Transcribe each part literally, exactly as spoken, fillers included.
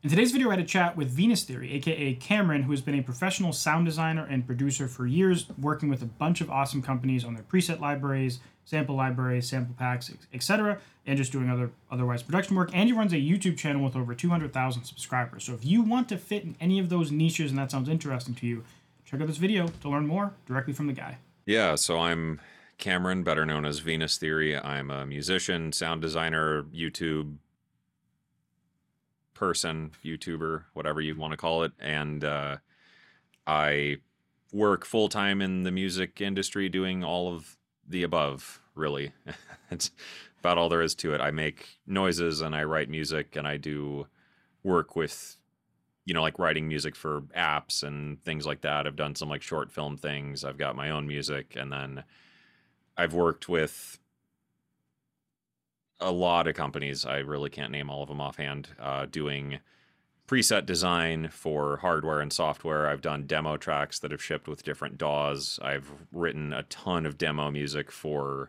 In today's video, I had a chat with Venus Theory, aka Cameron, who has been a professional sound designer and producer for years, working with a bunch of awesome companies on their preset libraries, sample libraries, sample packs, et cetera, and just doing other otherwise production work. And he runs a YouTube channel with over two hundred thousand subscribers. So if you want to fit in any of those niches and that sounds interesting to you, check out this video to learn more directly from the guy. Yeah, so I'm Cameron, better known as Venus Theory. I'm a musician, sound designer, YouTube person, YouTuber, whatever you want to call it. And uh, I work full time in the music industry doing all of the above, really. It's about all there is to it. I make noises and I write music and I do work with, you know, like writing music for apps and things like that. I've done some like short film things. I've got my own music. And then I've worked with a lot of companies. I really can't name all of them offhand, uh, doing preset design for hardware and software. I've done demo tracks that have shipped with different D A Ws. I've written a ton of demo music for,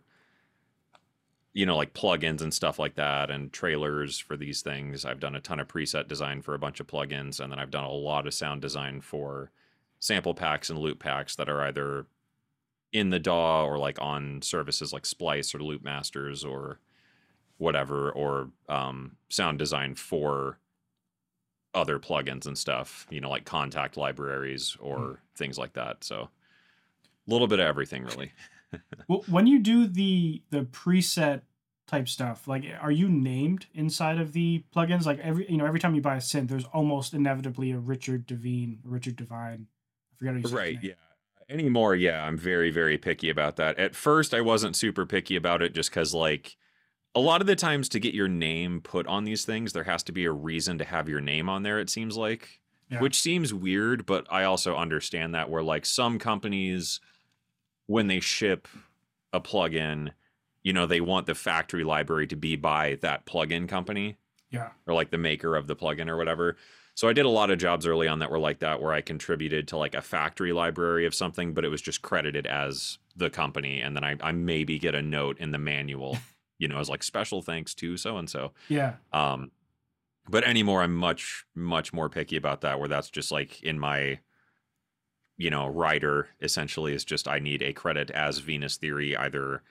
you know, like plugins and stuff like that, and trailers for these things. I've done a ton of preset design for a bunch of plugins, and then I've done a lot of sound design for sample packs and loop packs that are either in the D A W or like on services like Splice or Loop Masters or whatever, or um, sound design for other plugins and stuff, you know, like contact libraries or mm. things like that. So a little bit of everything, really. Well, when you do the the preset type stuff, like, are you named inside of the plugins? Like every you know every time you buy a synth, there's almost inevitably a Richard Devine, Richard Devine. I forget how you say right. Yeah. Anymore, yeah, I'm very very picky about that. At first, I wasn't super picky about it, just because like a lot of the times to get your name put on these things, there has to be a reason to have your name on there. It seems like, yeah. Which seems weird, but I also understand that where like some companies, when they ship a plugin, you know, they want the factory library to be by that plugin company. Yeah. Or like the maker of the plugin or whatever. So I did a lot of jobs early on that were like that, where I contributed to like a factory library of something, but it was just credited as the company. And then I, I maybe get a note in the manual, you know, as like special thanks to so-and-so. Yeah. Um, but anymore, I'm much, much more picky about that, where that's just like in my, you know, writer essentially is just, I need a credit as Venus Theory, either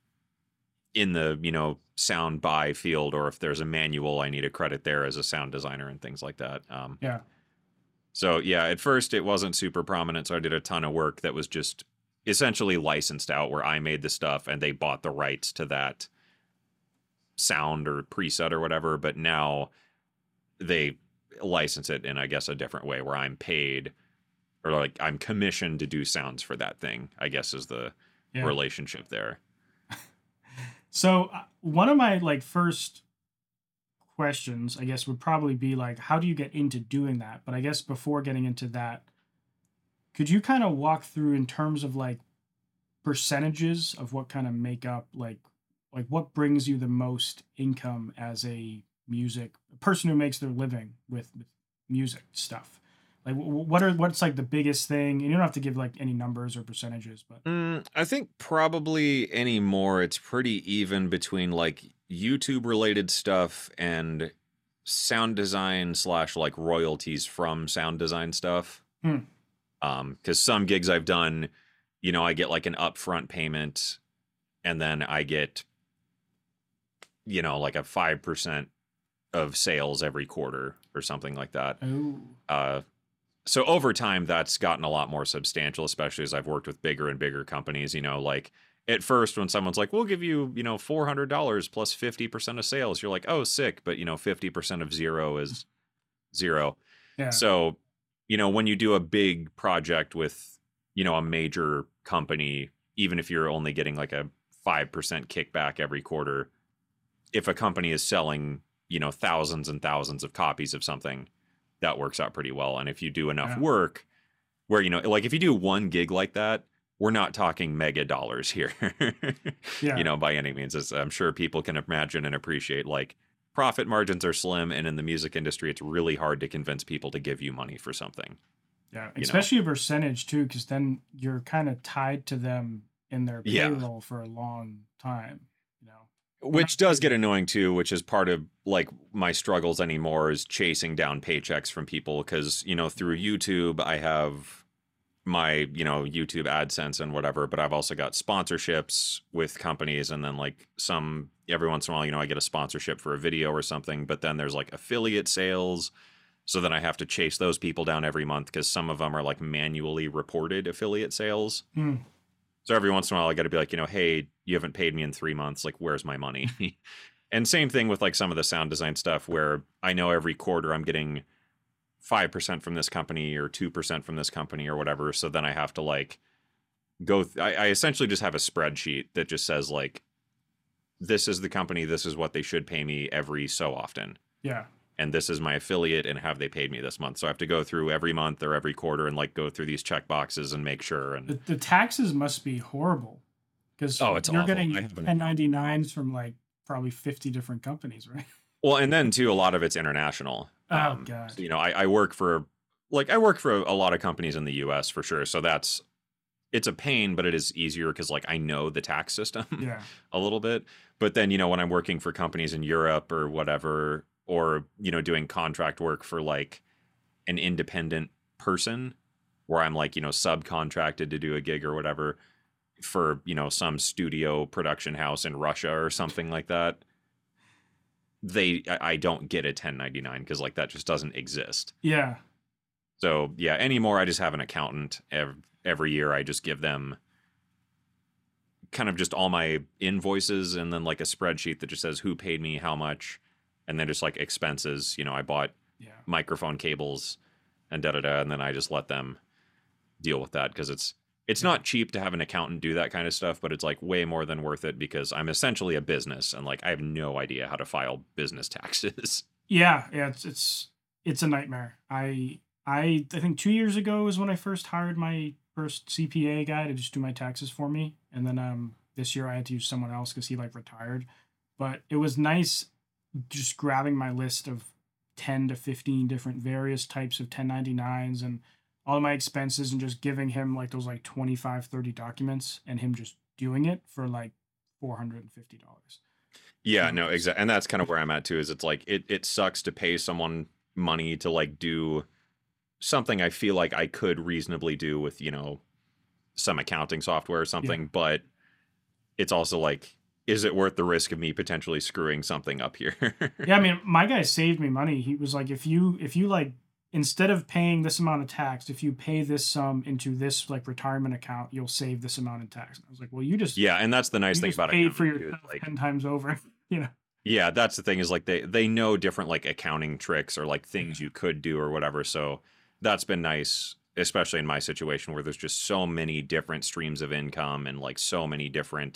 in the, you know, sound by field, or if there's a manual, I need a credit there as a sound designer and things like that. Um, yeah. So yeah, at first it wasn't super prominent. So I did a ton of work that was just essentially licensed out, where I made the stuff and they bought the rights to that sound or preset or whatever. But now they license it in, I guess, a different way, where I'm paid, or like I'm commissioned to do sounds for that thing, I guess, is the yeah. relationship there. So uh, one of my like first questions, I guess, would probably be like, how do you get into doing that? But I guess before getting into that, could you kind of walk through in terms of like percentages of what kind of make up like like what brings you the most income as a music a person who makes their living with, with music stuff? Like, what are what's like the biggest thing? And you don't have to give like any numbers or percentages, but mm, I think probably anymore it's pretty even between like YouTube related stuff and sound design slash like royalties from sound design stuff. Hmm. Um, because some gigs I've done, you know, I get like an upfront payment, and then I get, you know, like a five percent of sales every quarter or something like that. Oh. Uh. So over time, that's gotten a lot more substantial, especially as I've worked with bigger and bigger companies. You know, like at first when someone's like, we'll give you, you know, four hundred dollars plus fifty percent of sales, you're like, oh, sick. But, you know, fifty percent of zero is zero. Yeah. So, you know, when you do a big project with, you know, a major company, even if you're only getting like a five percent kickback every quarter, if a company is selling, you know, thousands and thousands of copies of something, that works out pretty well. And if you do enough yeah. work where, you know, like if you do one gig like that, we're not talking mega dollars here, yeah. you know, by any means. As I'm sure people can imagine and appreciate, like profit margins are slim. And in the music industry, it's really hard to convince people to give you money for something. Yeah. Especially know? a percentage too, because then you're kind of tied to them in their payroll yeah. for a long time, you know? Which does get annoying too, which is part of like my struggles anymore is chasing down paychecks from people because, you know, through YouTube, I have my, you know, YouTube AdSense and whatever, but I've also got sponsorships with companies. And then like some, every once in a while, you know, I get a sponsorship for a video or something, but then there's like affiliate sales. So then I have to chase those people down every month because some of them are like manually reported affiliate sales. Hmm. So every once in a while, I got to be like, you know, hey, you haven't paid me in three months. Like, where's my money? And same thing with like some of the sound design stuff where I know every quarter I'm getting five percent from this company or two percent from this company or whatever. So then I have to like go, th- I, I essentially just have a spreadsheet that just says like, this is the company, this is what they should pay me every so often. Yeah. And this is my affiliate and have they paid me this month. So I have to go through every month or every quarter and like go through these check boxes and make sure. And The, the taxes must be horrible because oh, it's you're awful. getting I haven't- ten ninety-nines from like probably fifty different companies, right? Well, and then too, a lot of it's international. Oh, Um, God. so, you know, I, I work for like I work for a lot of companies in the U S for sure. So that's it's a pain, but it is easier because like I know the tax system Yeah. a little bit. But then, you know, when I'm working for companies in Europe or whatever, or, you know, doing contract work for like an independent person where I'm like, you know, subcontracted to do a gig or whatever for, you know, some studio production house in Russia or something like that. They, I I don't get a ten ninety-nine because like that just doesn't exist. Yeah. So yeah, anymore, I just have an accountant every, every year. I just give them kind of just all my invoices and then like a spreadsheet that just says who paid me how much and then just like expenses. You know, I bought Yeah. microphone cables and da da da, and then I just let them deal with that because it's it's not cheap to have an accountant do that kind of stuff, but it's like way more than worth it because I'm essentially a business and like I have no idea how to file business taxes. Yeah. Yeah. It's, it's, it's a nightmare. I, I, I think two years ago was when I first hired my first C P A guy to just do my taxes for me. And then, um, this year I had to use someone else because he like retired, but it was nice just grabbing my list of ten to fifteen different various types of ten ninety-nines and all of my expenses and just giving him like those like twenty-five, thirty documents and him just doing it for like four hundred fifty dollars. Yeah, no, exactly. And that's kind of where I'm at too, is it's like it it sucks to pay someone money to like do something I feel like I could reasonably do with, you know, some accounting software or something, Yeah. but it's also like, is it worth the risk of me potentially screwing something up here? Yeah, I mean, my guy saved me money. He was like, if you if you like instead of paying this amount of tax, if you pay this sum into this like retirement account, you'll save this amount in tax. And I was like, well, you just Yeah, and that's the nice you thing just about paid for accounting, too, is, yourself like, ten times over. You know. yeah, that's the thing is like they they know different like accounting tricks or like things you could do or whatever. So that's been nice, especially in my situation where there's just so many different streams of income and like so many different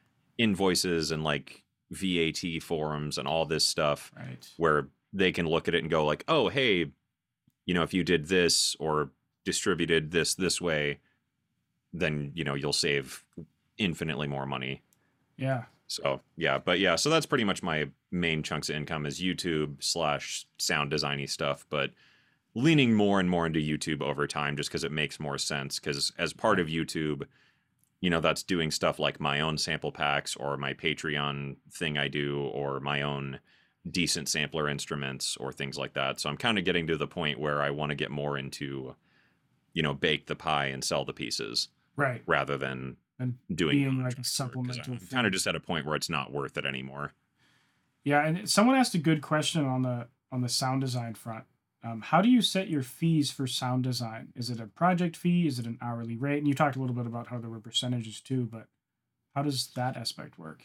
invoices and like V A T forms and all this stuff Right. where they can look at it and go like, oh, hey, you know, if you did this or distributed this this way, then, you know, you'll save infinitely more money. Yeah. So yeah, but yeah, so that's pretty much my main chunks of income is YouTube slash sound designy stuff, but leaning more and more into YouTube over time just because it makes more sense. Because as part of YouTube, you know, that's doing stuff like my own sample packs or my Patreon thing I do or my own decent sampler instruments or things like that. So I'm kind of getting to the point where I want to get more into, you know, bake the pie and sell the pieces Right. rather than And doing being like a contract work, 'cause supplemental I'm thing. kind of just at a point where it's not worth it anymore. Yeah, and someone asked a good question on the on the sound design front. Um, how do you set your fees for sound design? Is it a project fee? Is it an hourly rate? And you talked a little bit about how there were percentages too, but how does that aspect work?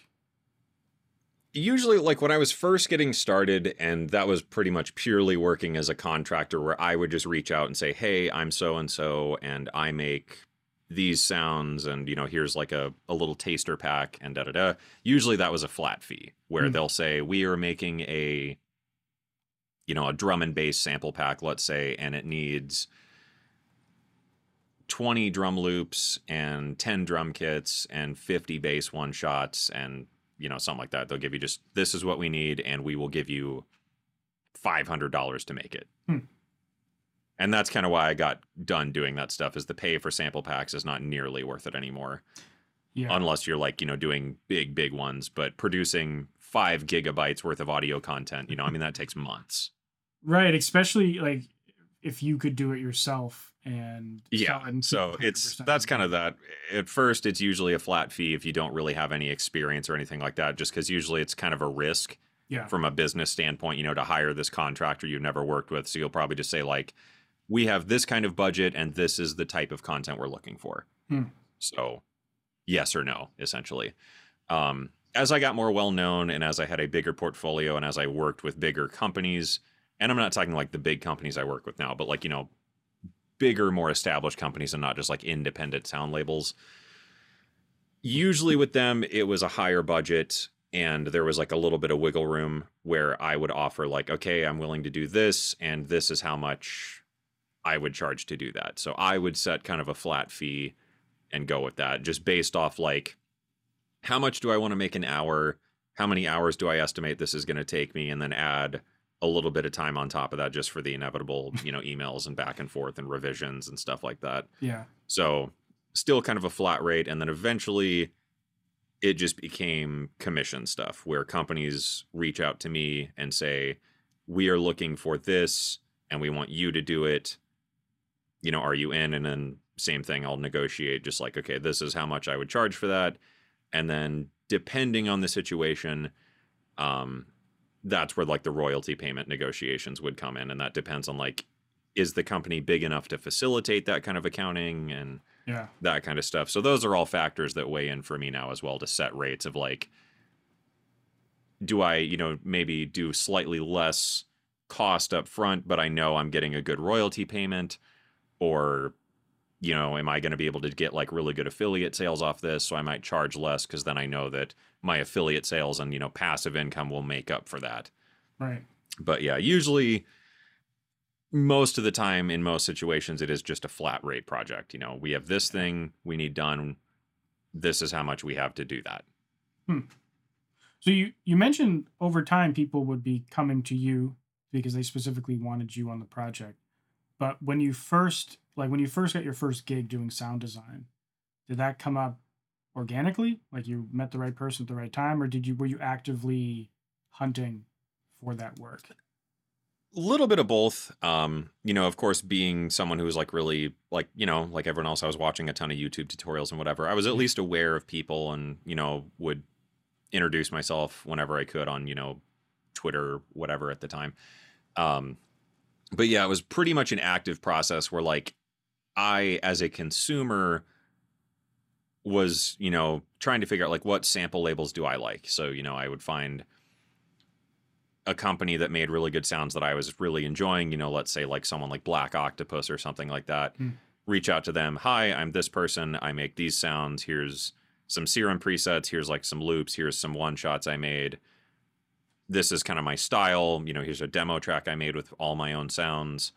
Usually, like when I was first getting started, and that was pretty much purely working as a contractor where I would just reach out and say, hey, I'm so and so, and I make these sounds, and, you know, here's like a, a little taster pack, and da da da. Usually that was a flat fee where Mm. they'll say, we are making a, you know, a drum and bass sample pack, let's say, and it needs twenty drum loops and ten drum kits and fifty bass one shots and, you know, something like that. They'll give you just, this is what we need, and we will give you five hundred dollars to make it. Hmm. And that's kind of why I got done doing that stuff, is the pay for sample packs is not nearly worth it anymore. Yeah. unless you're like, you know, doing big, big ones, but producing five gigabytes worth of audio content, you know, I mean, that takes months. Right. Especially like if you could do it yourself and Yeah. sell it and keep So it's, one hundred percent that's kind of control. that. At first, it's usually a flat fee if you don't really have any experience or anything like that, just because usually it's kind of a risk Yeah. from a business standpoint, you know, to hire this contractor you've never worked with. So you'll probably just say, like, we have this kind of budget and this is the type of content we're looking for. Hmm. So yes or no, essentially. Um, as I got more well known and as I had a bigger portfolio and as I worked with bigger companies, and I'm not talking like the big companies I work with now, but like, you know, bigger, more established companies and not just like independent sound labels. Usually with them, it was a higher budget and there was like a little bit of wiggle room where I would offer like, okay, I'm willing to do this and this is how much I would charge to do that. So I would set kind of a flat fee and go with that just based off like, how much do I want to make an hour? How many hours do I estimate this is going to take me? And then add a little bit of time on top of that just for the inevitable, you know, emails and back and forth and revisions and stuff like that. Yeah. So still kind of a flat rate. And then eventually it just became commission stuff where companies reach out to me and say, we are looking for this and we want you to do it. You know, are you in? And then same thing, I'll negotiate just like, okay, this is how much I would charge for that. And then depending on the situation, um, that's where like the royalty payment negotiations would come in. And that depends on like, is the company big enough to facilitate that kind of accounting and Yeah. that kind of stuff. So those are all factors that weigh in for me now as well to set rates of like, do I, you know, maybe do slightly less cost up front, but I know I'm getting a good royalty payment, or, you know, am I going to be able to get like really good affiliate sales off this? So I might charge less because then I know that my affiliate sales and, you know, passive income will make up for that. Right. But yeah, usually most of the time in most situations, it is just a flat rate project. You know, we have this thing we need done. This is how much we have to do that. Hmm. So you, you mentioned over time people would be coming to you because they specifically wanted you on the project. But when you first, like when you first got your first gig doing sound design, did that come up organically? Like you met the right person at the right time, or did you were you actively hunting for that work? A little bit of both. Um, you know, of course, being someone who was like really like, you know, like everyone else, I was watching a ton of YouTube tutorials and whatever. I was at least aware of people and, you know, would introduce myself whenever I could on, you know, Twitter, whatever at the time. Um, but yeah, it was pretty much an active process where like I, as a consumer, was, you know, trying to figure out like what sample labels do I like. So, you know, I would find a company that made really good sounds that I was really enjoying, you know, let's say like someone like Black Octopus or something like that, Hmm. reach out to them. Hi, I'm this person. I make these sounds. Here's some Serum presets. Here's like some loops. Here's some one shots I made. This is kind of my style. You know, here's a demo track I made with all my own sounds.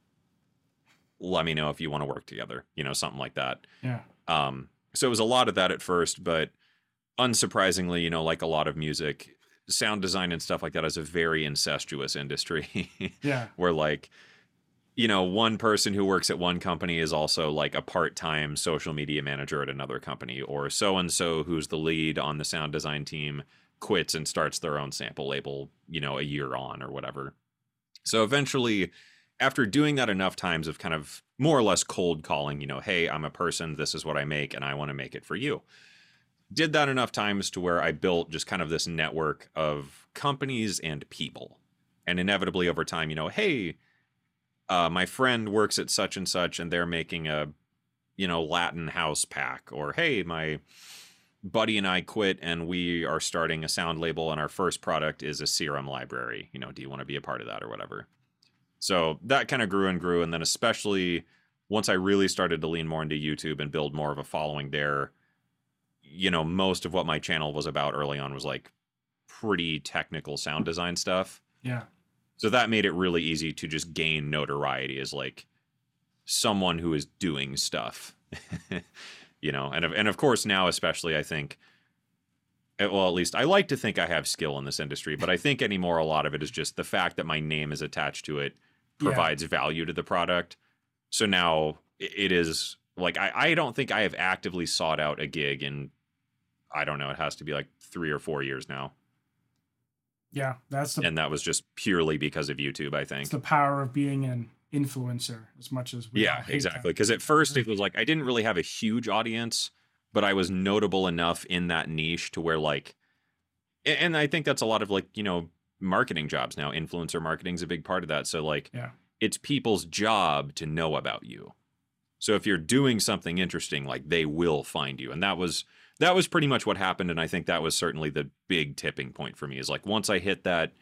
Let me know if you want to work together, you know, something like that. Yeah. Um, so it was a lot of that at first, but unsurprisingly, you know, like a lot of music, sound design and stuff like that is a very incestuous industry. Yeah. Where like, you know, one person who works at one company is also like a part-time social media manager at another company, or so-and-so who's the lead on the sound design team quits and starts their own sample label, you know, a year on or whatever. So eventually, after doing that enough times of kind of more or less cold calling, you know, hey, I'm a person, this is what I make, and I want to make it for you. Did that enough times to where I built just kind of this network of companies and people. And inevitably over time, you know, hey, uh, my friend works at such and such and they're making a, you know, Latin house pack. Or, hey, my buddy and I quit and we are starting a sound label and our first product is a Serum library. You know, do you want to be a part of that or whatever? So that kind of grew and grew. And then especially once I really started to lean more into YouTube and build more of a following there, you know, most of what my channel was about early on was like pretty technical sound design stuff. Yeah. So that made it really easy to just gain notoriety as like someone who is doing stuff, you know, and, and of course now, especially, I think, well, at least I like to think I have skill in this industry, but I think anymore, a lot of it is just the fact that my name is attached to it provides yeah. value to the product. So now it is like, I, I don't think I have actively sought out a gig in I don't know, it has to be like three or four years now. Yeah, that's the And that was just purely because of YouTube, I think. it's the power of being an influencer, as much as we all Yeah, hate exactly. that. Because at first it was like I didn't really have a huge audience, but I was notable enough in that niche to where like, a- and I think that's a lot of like, you know, marketing jobs now. Influencer marketing is a big part of that. So like, Yeah. it's people's job to know about you. So if you're doing something interesting, like they will find you. And that was that was pretty much what happened. And I think that was certainly the big tipping point for me is like once I hit that,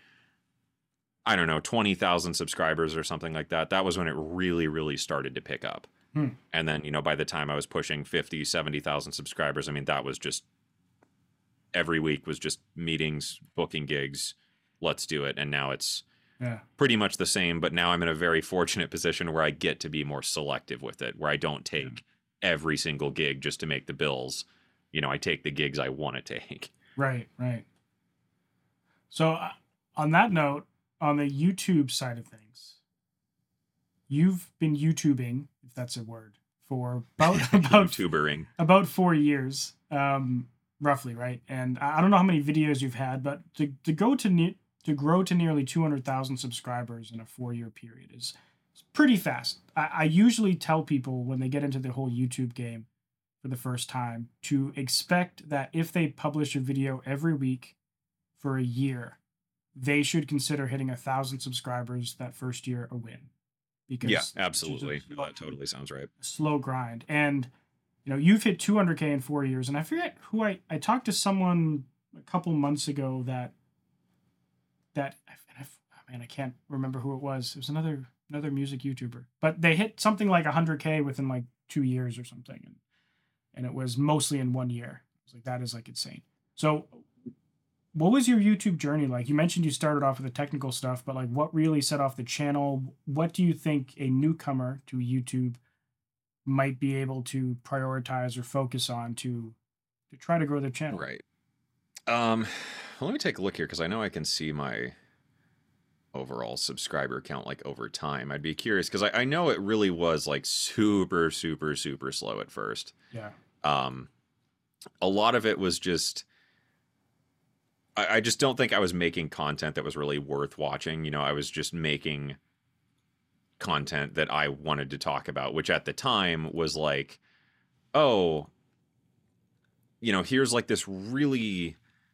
I don't know, twenty thousand subscribers or something like that, that was when it really, really started to pick up. Hmm. And then, you know, by the time I was pushing fifty, seventy thousand subscribers, I mean, that was just every week was just meetings, booking gigs, let's do it. And now it's Yeah. pretty much the same, but now I'm in a very fortunate position where I get to be more selective with it, where I don't take every single gig just to make the bills. You know, I take the gigs I want to take. Right, right. So, uh, on that note, on the YouTube side of things, you've been YouTubing, if that's a word, for about about YouTubering. about four years, um, roughly, right? And I I don't know how many videos you've had, but to to go to ne- to grow to nearly two hundred thousand subscribers in a four year period is, is pretty fast. I, I usually tell people when they get into the whole YouTube game for the first time to expect that if they publish a video every week for a year, they should consider hitting a thousand subscribers that first year a win. Because Yeah, it's just absolutely. a No, that totally sounds right. slow grind. And you know, you've hit two hundred K in four years. And I forget who I, I talked to someone a couple months ago that, that, I, I, man, I can't remember who it was. It was another, another music YouTuber, but they hit something like one hundred K within like two years or something. And, and it was mostly in one year. I was like, that is like insane. So what was your YouTube journey like? You mentioned you started off with the technical stuff, but like what really set off the channel? What do you think a newcomer to YouTube might be able to prioritize or focus on to to try to grow their channel? Right. Um, well, let me take a look here because I know I can see my overall subscriber count like over time. I'd be curious because I, I know it really was like super, super, super slow at first. Yeah. Um, a lot of it was just I, I just don't think I was making content that was really worth watching. You know, I was just making content that I wanted to talk about, which at the time was like, oh, you know, here's like this really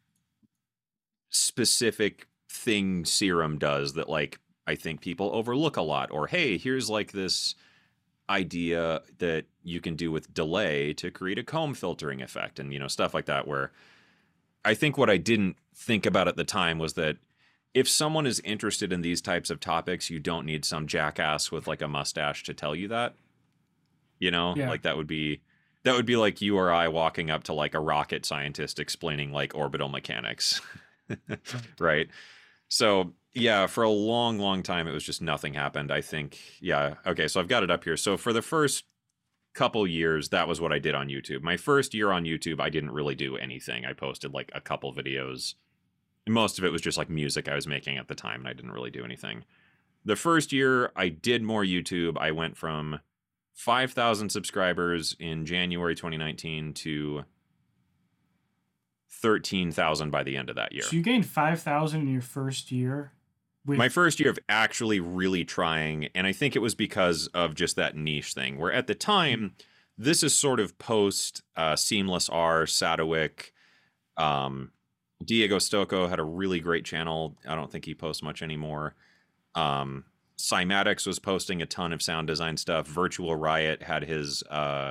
specific thing Serum does that like I think people overlook a lot. Or hey, here's like this idea that you can do with delay to create a comb filtering effect and, you know, stuff like that, where I think what I didn't think about at the time was that if someone is interested in these types of topics, you don't need some jackass with like a mustache to tell you that. You know, Yeah. like that would be that would be like you or I walking up to like a rocket scientist explaining like orbital mechanics. Right. So yeah, for a long, long time, it was just nothing happened. I think, yeah. Okay, so I've got it up here. So for the first couple years, that was what I did on YouTube. My first year on YouTube, I didn't really do anything. I posted like a couple videos. Most of it was just like music I was making at the time, and I didn't really do anything. The first year I did more YouTube, I went from five thousand subscribers in January twenty nineteen to thirteen thousand by the end of that year. So you gained five thousand in your first year. With My first year of actually really trying, and I think it was because of just that niche thing, where at the time, this is sort of post uh, Seamless R, Sadowik, um, Diego Stocco had a really great channel. I don't think he posts much anymore. Um, Cymatics was posting a ton of sound design stuff. Virtual Riot had his uh,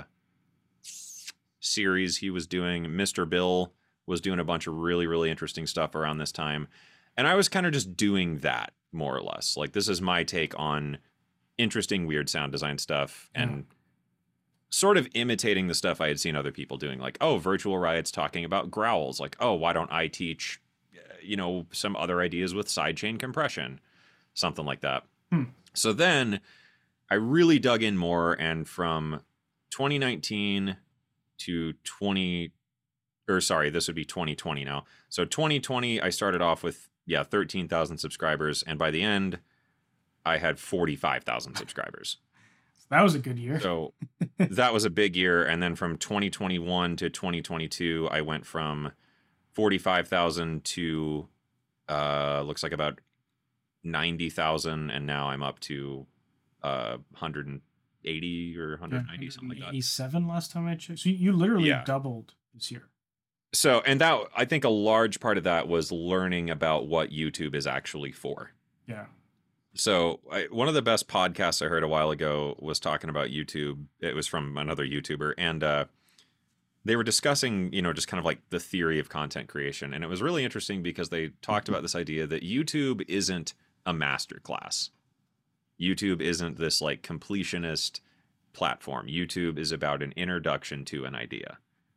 series he was doing. Mister Bill was doing a bunch of really, really interesting stuff around this time. And I was kind of just doing that, more or less. Like, this is my take on interesting, weird sound design stuff and Yeah. sort of imitating the stuff I had seen other people doing. Like, oh, Virtual Riot's talking about growls. Like, oh, why don't I teach, uh, you know, some other ideas with sidechain compression? Something like that. Hmm. So then I really dug in more. And from twenty nineteen to twenty, or sorry, this would be twenty twenty now. So twenty twenty, I started off with, yeah, thirteen thousand subscribers. And by the end, I had forty-five thousand subscribers. That was a good year. So that was a big year. And then from twenty twenty-one to twenty twenty-two, I went from forty-five thousand to uh, looks like about ninety thousand. And now I'm up to uh, one hundred eighty or one hundred ninety, something like that. eighty-seven last time I checked. So you, you literally Yeah. doubled this year. So, and that, I think a large part of that was learning about what YouTube is actually for. Yeah. So I, one of the best podcasts I heard a while ago was talking about YouTube. It was from another YouTuber, and uh, they were discussing, you know, just kind of like the theory of content creation. And it was really interesting because they talked about this idea that YouTube isn't a master class. YouTube isn't this like completionist platform. YouTube is about an introduction to an idea.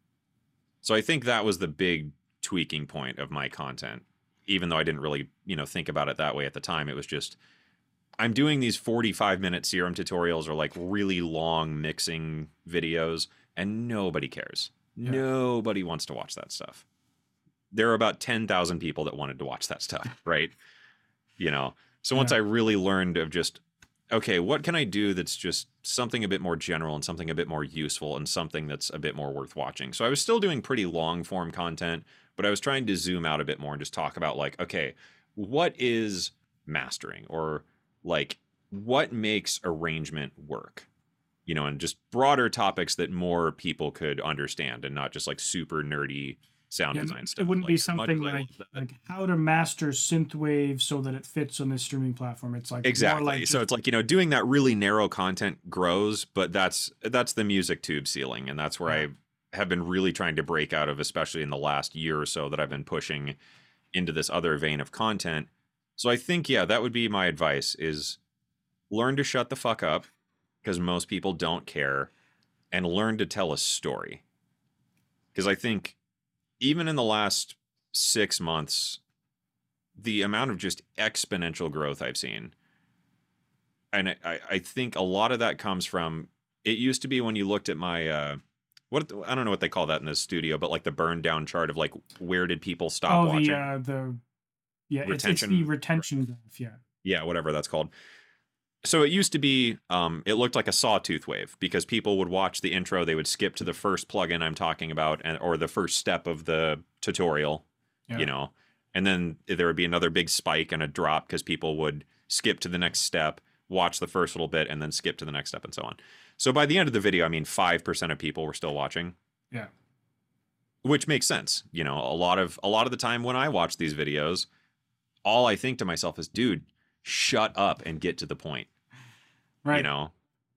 So I think that was the big tweaking point of my content, even though I didn't really, you know, think about it that way at the time. It was just, I'm doing these forty-five minute serum tutorials or like really long mixing videos, and nobody cares. Yeah. Nobody wants to watch that stuff. There are about ten thousand people that wanted to watch that stuff, right? You know, so once yeah. I really learned of just, okay, what can I do that's just something a bit more general and something a bit more useful and something that's a bit more worth watching. So I was still doing pretty long form content, but I was trying to zoom out a bit more and just talk about like, okay, what is mastering, or like what makes arrangement work? You know, and just broader topics that more people could understand and not just like super nerdy sound yeah, design stuff. It wouldn't like, be something like, like how to master synthwave so that it fits on this streaming platform. It's like exactly. More like so it's like, you know, doing that really narrow content grows, but that's that's the music tube ceiling, and that's where yeah. I have been really trying to break out of, especially in the last year or so that I've been pushing into this other vein of content. So I think, yeah, that would be my advice: is learn to shut the fuck up, because most people don't care, and learn to tell a story. Because I think even in the last six months, the amount of just exponential growth I've seen, and I, I think a lot of that comes from, it used to be when you looked at my, uh, what I don't know what they call that in the studio, but like the burn down chart of like, where did people stop oh, watching? the, uh, the, yeah, retention, it's, it's the retention graph, yeah. Yeah, whatever that's called. So it used to be, um, it looked like a sawtooth wave, because people would watch the intro, they would skip to the first plugin I'm talking about, and or the first step of the tutorial, yeah. you know, and then there would be another big spike and a drop because people would skip to the next step, watch the first little bit, and then skip to the next step, and so on. So by the end of the video, I mean, five percent of people were still watching. Yeah. Which makes sense. You know, a lot of, a lot of the time when I watch these videos, all I think to myself is, dude, shut up and get to the point. Right. You know?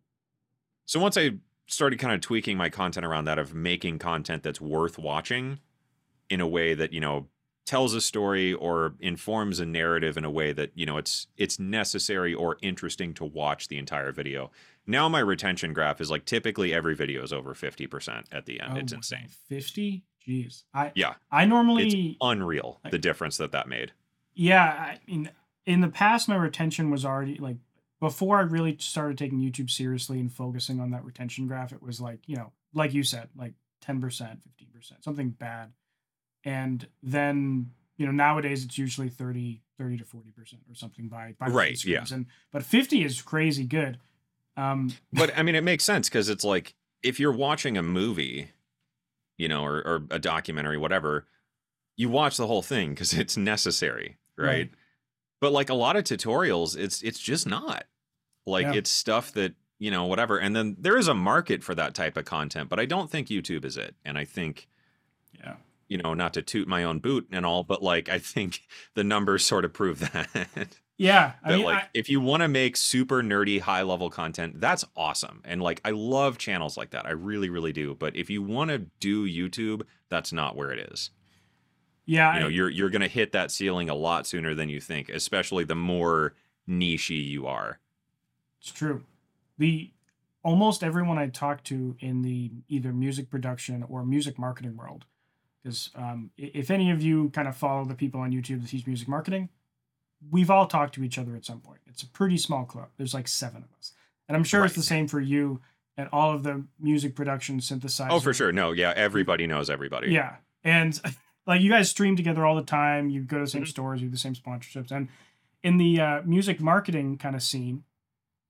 So once I started kind of tweaking my content around that, of making content that's worth watching in a way that, you know, tells a story or informs a narrative in a way that, you know, it's it's necessary or interesting to watch the entire video. Now my retention graph is like, typically every video is over fifty percent at the end. Oh, it's insane. fifty? Jeez. I Yeah. I normally It's unreal, the difference that that made. Yeah, I mean, in the past my retention was already like, before I really started taking YouTube seriously and focusing on that retention graph, it was like, you know, like you said, like ten percent, fifteen percent, something bad. And then, you know, nowadays it's usually thirty, thirty to forty percent or something by, by right. Yeah. And, but fifty is crazy good. Um, but I mean, it makes sense, because it's like, if you're watching a movie, you know, or, or a documentary, whatever, you watch the whole thing because it's necessary. Right? right. But like a lot of tutorials, it's it's just not. Like yeah. it's stuff that, you know, whatever. And then there is a market for that type of content, but I don't think YouTube is it. And I think, yeah, you know, not to toot my own boot and all, but like, I think the numbers sort of prove that. Yeah. I that mean, like, I... if you want to make super nerdy, high level content, that's awesome. And like, I love channels like that. I really, really do. But if you want to do YouTube, that's not where it is. Yeah, you know, I, you're you're gonna hit that ceiling a lot sooner than you think, especially the more nichey you are. It's true. The almost everyone I talk to in the either music production or music marketing world, because um, if any of you kind of follow the people on YouTube that teach music marketing, we've all talked to each other at some point. It's a pretty small club. There's like seven of us, and I'm sure right. it's the same for you and all of the music production synthesizers. Oh, for sure. No, yeah, everybody knows everybody. Yeah, and. Like, you guys stream together all the time. You go to the same mm-hmm. stores, you do the same sponsorships. And in the uh, music marketing kind of scene,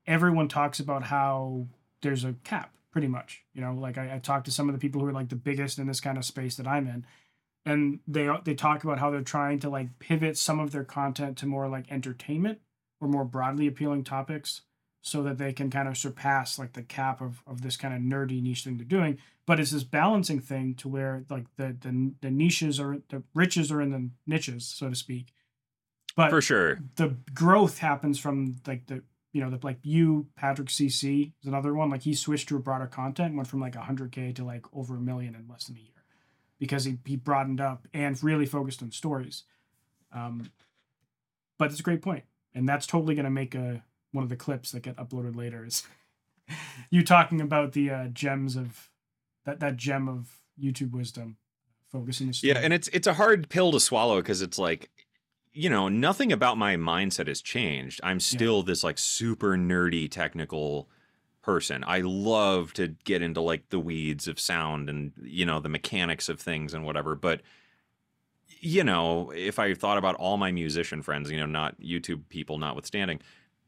everyone talks about how there's a cap, pretty much. You know, like I, I talked to some of the people who are like the biggest in this kind of space that I'm in, and they they talk about how they're trying to like pivot some of their content to more like entertainment or more broadly appealing topics, so that they can kind of surpass like the cap of of this kind of nerdy niche thing they're doing. But it's this balancing thing to where like the the, the niches are the riches are in the niches, so to speak. But For sure. the growth happens from like the you know the like you Patrick C C is another one. Like he switched to a broader content, went from like one hundred K to like over a million in less than a year because he, he broadened up and really focused on stories. Um, but it's a great point, and that's totally going to make a one of the clips that get uploaded later is you talking about the uh, gems of that that gem of YouTube wisdom, focusing the story. Yeah, and it's it's a hard pill to swallow because it's like, you know, nothing about my mindset has changed. I'm still yeah. this like super nerdy technical person. I love to get into like the weeds of sound and, you know, the mechanics of things and whatever. But, you know, if I thought about all my musician friends, you know, not YouTube people notwithstanding,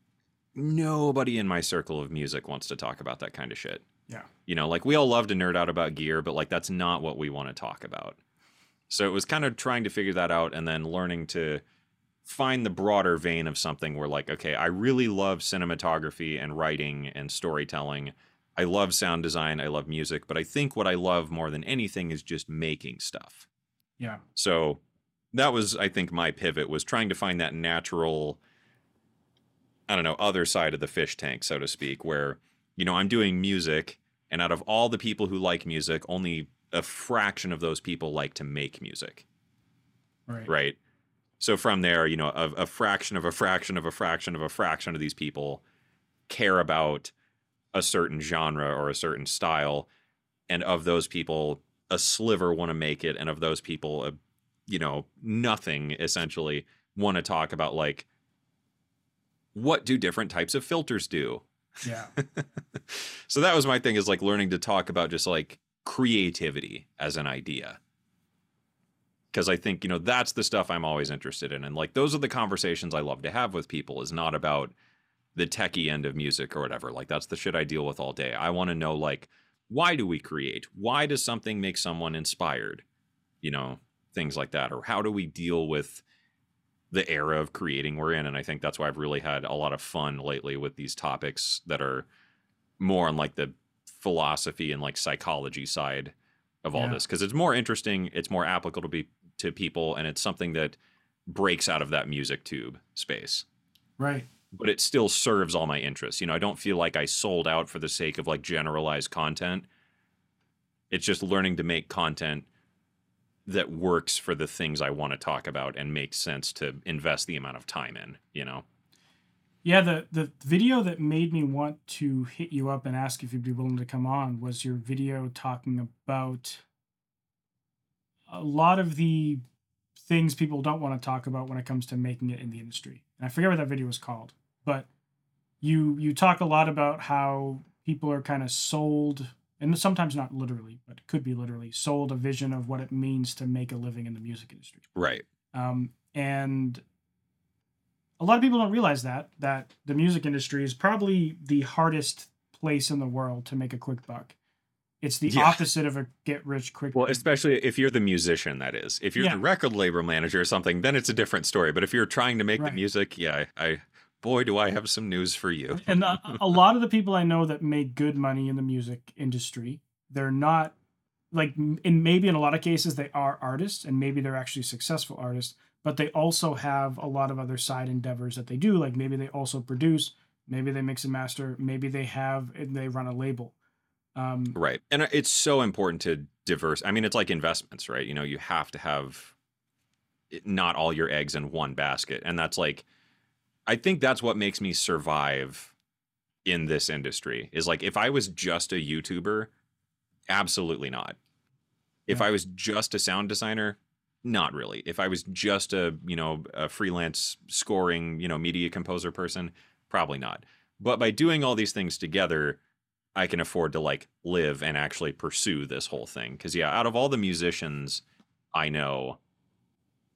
nobody in my circle of music wants to talk about that kind of shit. Yeah. You know, like we all love to nerd out about gear, but like that's not what we want to talk about. So it was kind of trying to figure that out and then learning to find the broader vein of something where like, okay, I really love cinematography and writing and storytelling. I love sound design. I love music. But I think what I love more than anything is just making stuff. Yeah. So that was, I think, my pivot was trying to find that natural, I don't know, other side of the fish tank, so to speak, where, you know, I'm doing music and out of all the people who like music, only a fraction of those people like to make music. Right. Right. So from there, you know, a, a fraction of a fraction of a fraction of a fraction of these people care about a certain genre or a certain style. And of those people, a sliver want to make it. And of those people, a, you know, nothing essentially want to talk about like, what do different types of filters do? Yeah. So that was my thing, is like learning to talk about just like creativity as an idea. Because I think, you know, that's the stuff I'm always interested in. And like, those are the conversations I love to have with people, is not about the techie end of music or whatever. Like, that's the shit I deal with all day. I want to know, like, why do we create? Why does something make someone inspired? You know, things like that. Or how do we deal with the era of creating we're in? And I think that's why I've really had a lot of fun lately with these topics that are more on like the philosophy and like psychology side of all Yeah. this. Because it's more interesting, it's more applicable to be to people, and it's something that breaks out of that music tube space. Right. But it still serves all my interests. You know, I don't feel like I sold out for the sake of like generalized content. It's just learning to make content that works for the things I want to talk about and makes sense to invest the amount of time in, you know? Yeah, the, the video that made me want to hit you up and ask if you'd be willing to come on was your video talking about a lot of the things people don't want to talk about when it comes to making it in the industry. And I forget what that video was called, but you you talk a lot about how people are kind of sold, and sometimes not literally, but it could be literally, sold a vision of what it means to make a living in the music industry. Right. Um, and a lot of people don't realize that, that the music industry is probably the hardest place in the world to make a quick buck. It's the Yeah. opposite of a get rich quick. Well, especially if you're the musician, that is. If you're Yeah. the record label manager or something, then it's a different story. But if you're trying to make Right. the music, yeah, I, I boy, do I have some news for you. And a, a lot of the people I know that make good money in the music industry, they're not like, in maybe in a lot of cases they are artists, and maybe they're actually successful artists, but they also have a lot of other side endeavors that they do. Like maybe they also produce, maybe they mix and master, maybe they have, and they run a label. Um, Right. And it's so important to diverse. I mean, it's like investments, right? You know, you have to have it- not all your eggs in one basket. And that's like, I think that's what makes me survive in this industry, is like, if I was just a YouTuber, absolutely not. If Yeah. I was just a sound designer, not really. If I was just a, you know, a freelance scoring, you know, media composer person, probably not. But by doing all these things together, I can afford to like live and actually pursue this whole thing. Because yeah, out of all the musicians I know,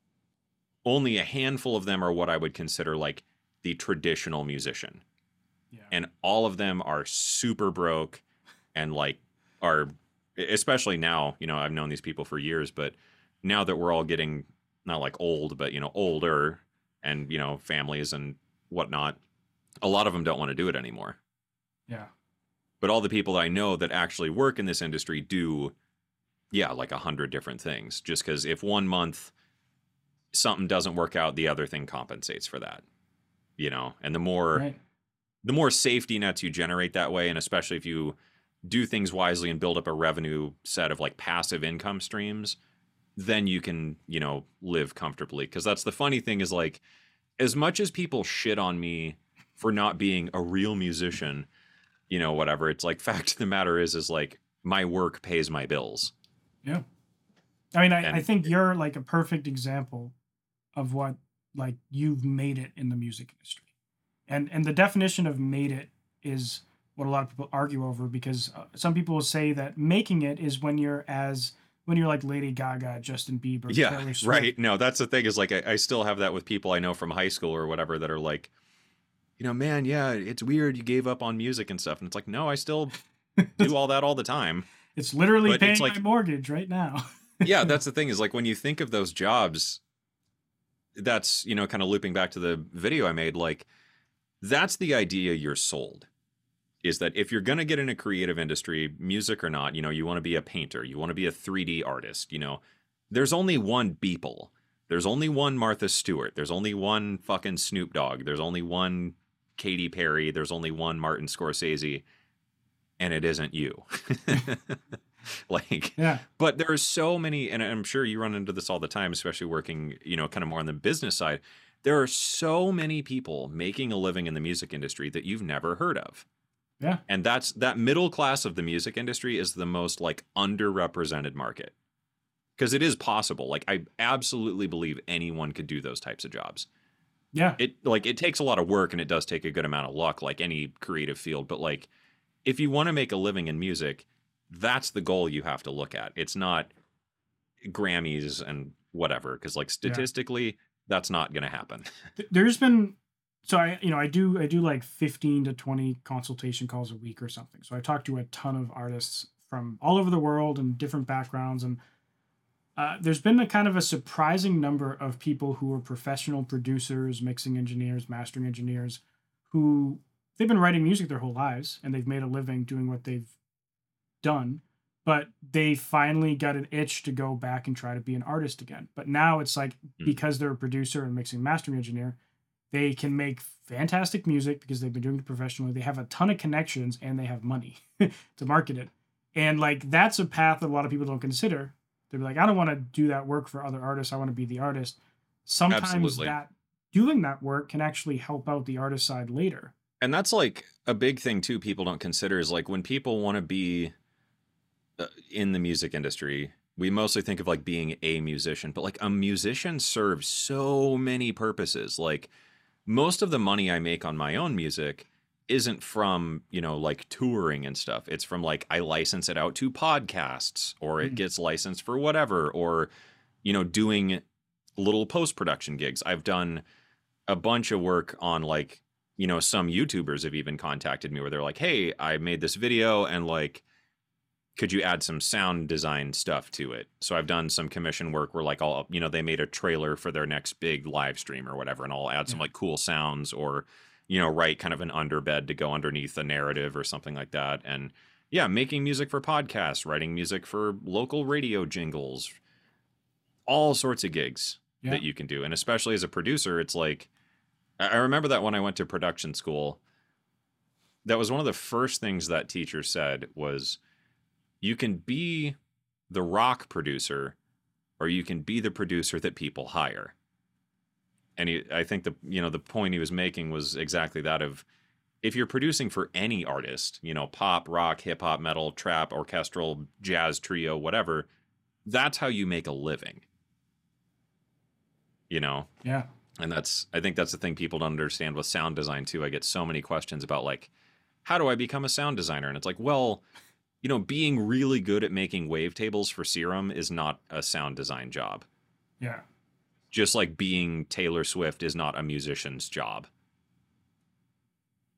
only a handful of them are what I would consider like the traditional musician. Yeah. and all of them are super broke and like are, especially now, you know, I've known these people for years, but now that we're all getting not like old, but you know, older and, you know, families and whatnot, a lot of them don't want to do it anymore. Yeah. But all the people that I know that actually work in this industry do, yeah, like a hundred different things. Just because if one month something doesn't work out, the other thing compensates for that, you know. And the more, Right. the more safety nets you generate that way, and especially if you do things wisely and build up a revenue set of like passive income streams, then you can, you know, live comfortably. Because that's the funny thing is like, as much as people shit on me for not being a real musician, you know, whatever, it's like fact of the matter is, is like my work pays my bills. Yeah. I mean, I, And I think you're like a perfect example of what like you've made it in the music industry. And and the definition of made it is what a lot of people argue over because uh, some people will say that making it is when you're as when you're like Lady Gaga, Justin Bieber, yeah, Taylor Swift. right. No, that's the thing is like I, I still have that with people I know from high school or whatever that are like, you know, man, yeah, it's weird you gave up on music and stuff. And it's like, no, I still do all that all the time. It's literally But paying it's like, my mortgage right now. yeah, that's the thing is like when you think of those jobs, that's, you know, kind of looping back to the video I made, like that's the idea you're sold. Is that if you're going to get in a creative industry, music or not, you know, you want to be a painter, you want to be a three D artist, you know, there's only one Beeple. There's only one Martha Stewart. There's only one fucking Snoop Dogg. There's only one Katy Perry. There's only one Martin Scorsese. And it isn't you. Like, Yeah. but there are so many, and I'm sure you run into this all the time, especially working, you know, kind of more on the business side. There are so many people making a living in the music industry that you've never heard of. Yeah. And that's that middle class of the music industry is the most like underrepresented market. Because it is possible. Like I absolutely believe anyone could do those types of jobs. Yeah. It like it takes a lot of work and it does take a good amount of luck, like any creative field. But like if you want to make a living in music, that's the goal you have to look at. It's not Grammys and whatever, because like statistically, yeah. that's not going to happen. There's been, so I, you know, I do, I do like fifteen to twenty consultation calls a week or something. So I talk to a ton of artists from all over the world and different backgrounds. And uh, there's been a kind of a surprising number of people who are professional producers, mixing engineers, mastering engineers, who they've been writing music their whole lives and they've made a living doing what they've done, but they finally got an itch to go back and try to be an artist again. But now it's like, mm. because they're a producer and mixing mastering engineer, they can make fantastic music because they've been doing it professionally. They have a ton of connections and they have money to market it. And like, that's a path that a lot of people don't consider. They're like, I don't want to do that work for other artists. I want to be the artist. Sometimes Absolutely. that doing that work can actually help out the artist side later. And that's like a big thing too. People don't consider is like when people want to be in the music industry, we mostly think of like being a musician, but like a musician serves so many purposes. Like most of the money I make on my own music isn't from, you know, like touring and stuff. It's from like, I license it out to podcasts or it mm. gets licensed for whatever, or, you know, doing little post-production gigs. I've done a bunch of work on like, you know, some YouTubers have even contacted me where they're like, hey, I made this video and like, could you add some sound design stuff to it? So I've done some commission work where like I'll, you know, they made a trailer for their next big live stream or whatever, and I'll add some yeah. like cool sounds or, you know, write kind of an underbed to go underneath the narrative or something like that. And yeah, making music for podcasts, writing music for local radio jingles, all sorts of gigs yeah. that you can do. And especially as a producer, it's like, I remember that when I went to production school, that was one of the first things that teacher said was, you can be the rock producer or you can be the producer that people hire. And he, I think the, you know, the point he was making was exactly that of if you're producing for any artist, you know, pop, rock, hip hop, metal, trap, orchestral, jazz, trio, whatever, that's how you make a living. You know? Yeah. And that's, I think that's the thing people don't understand with sound design too. I get so many questions about like, how do I become a sound designer? And it's like, well, you know, being really good at making wavetables for Serum is not a sound design job. Yeah. Just like being Taylor Swift is not a musician's job.